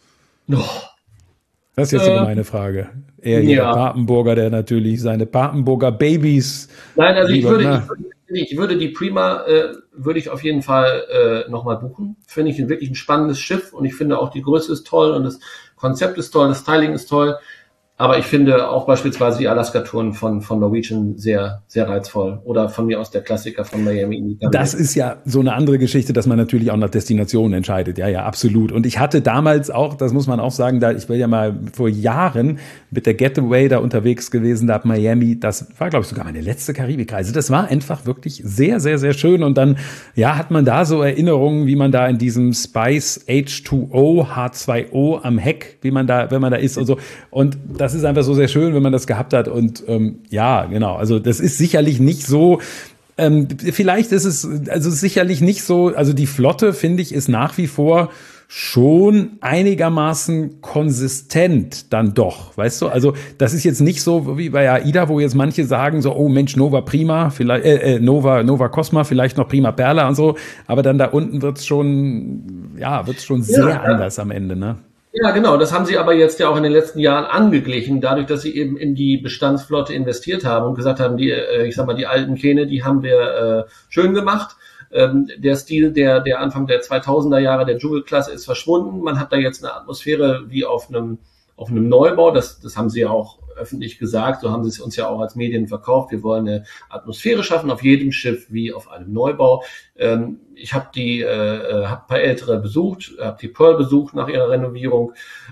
Das ist jetzt eine gemeine Frage. Eher jeder Papenburger, der natürlich seine Papenburger Babys. Nein, also ich würde die Prima würde ich auf jeden Fall nochmal buchen. Finde ich wirklich ein spannendes Schiff und ich finde auch die Größe ist toll und das Konzept ist toll, das Styling ist toll. Aber ich finde auch beispielsweise die Alaska-Touren von Norwegian sehr, sehr reizvoll. Oder von mir aus der Klassiker von Miami. Das ist ja so eine andere Geschichte, dass man natürlich auch nach Destinationen entscheidet. Ja, absolut. Und ich hatte damals auch, das muss man auch sagen, ich war ja mal vor Jahren mit der Getaway da unterwegs gewesen, da ab Miami. Das war, glaube ich, sogar meine letzte Karibikreise. Das war einfach wirklich sehr, sehr, sehr schön. Und dann, hat man da so Erinnerungen, wie man da in diesem Spice H2O, H2O am Heck, wenn man da ist und so. Und das ist einfach so sehr schön, wenn man das gehabt hat. Und genau, also das ist sicherlich nicht so, vielleicht ist es also sicherlich nicht so, also die Flotte, finde ich, ist nach wie vor schon einigermaßen konsistent dann doch, weißt du? Also das ist jetzt nicht so wie bei AIDA, wo jetzt manche sagen so, oh Mensch, Nova Prima, vielleicht Nova Cosma, vielleicht noch Prima Perla und so, aber dann da unten wird's schon sehr anders am Ende, ne? Ja, genau. Das haben sie aber jetzt ja auch in den letzten Jahren angeglichen, dadurch, dass sie eben in die Bestandsflotte investiert haben und gesagt haben, die alten Kähne, die haben wir schön gemacht. Der Stil der Anfang der 2000er Jahre, der Jewel-Klasse ist verschwunden. Man hat da jetzt eine Atmosphäre wie auf einem Neubau. Das haben sie ja auch öffentlich gesagt. So haben sie es uns ja auch als Medien verkauft. Wir wollen eine Atmosphäre schaffen auf jedem Schiff wie auf einem Neubau. Ich habe ein paar ältere besucht, habe die Pearl besucht nach ihrer Renovierung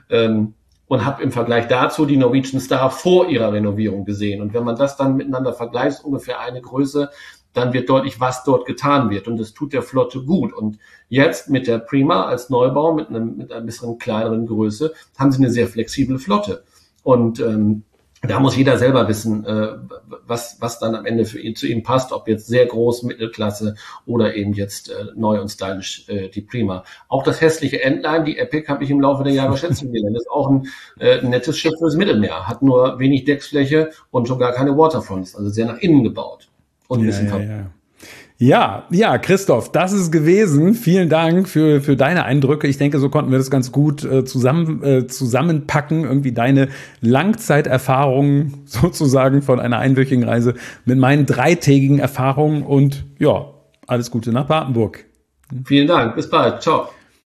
und habe im Vergleich dazu die Norwegian Star vor ihrer Renovierung gesehen. Und wenn man das dann miteinander vergleicht, ungefähr eine Größe, dann wird deutlich, was dort getan wird. Und das tut der Flotte gut. Und jetzt mit der Prima als Neubau, mit einer bisschen kleineren Größe, haben sie eine sehr flexible Flotte. Und da muss jeder selber wissen, was dann am Ende zu ihm passt, ob jetzt sehr groß, Mittelklasse oder eben jetzt neu und stylisch die Prima. Auch das hässliche Entlein, die Epic, habe ich im Laufe der Jahre schätzen gelernt. Das ist auch ein nettes Schiff fürs Mittelmeer, hat nur wenig Decksfläche und schon gar keine Waterfronts, also sehr nach innen gebaut. Und ein bisschen Ja, Christoph, das ist gewesen. Vielen Dank für deine Eindrücke. Ich denke, so konnten wir das ganz gut zusammenpacken. Irgendwie deine Langzeiterfahrungen sozusagen von einer einwöchigen Reise mit meinen 3-tägigen Erfahrungen. Und alles Gute nach Papenburg. Vielen Dank. Bis bald. Ciao.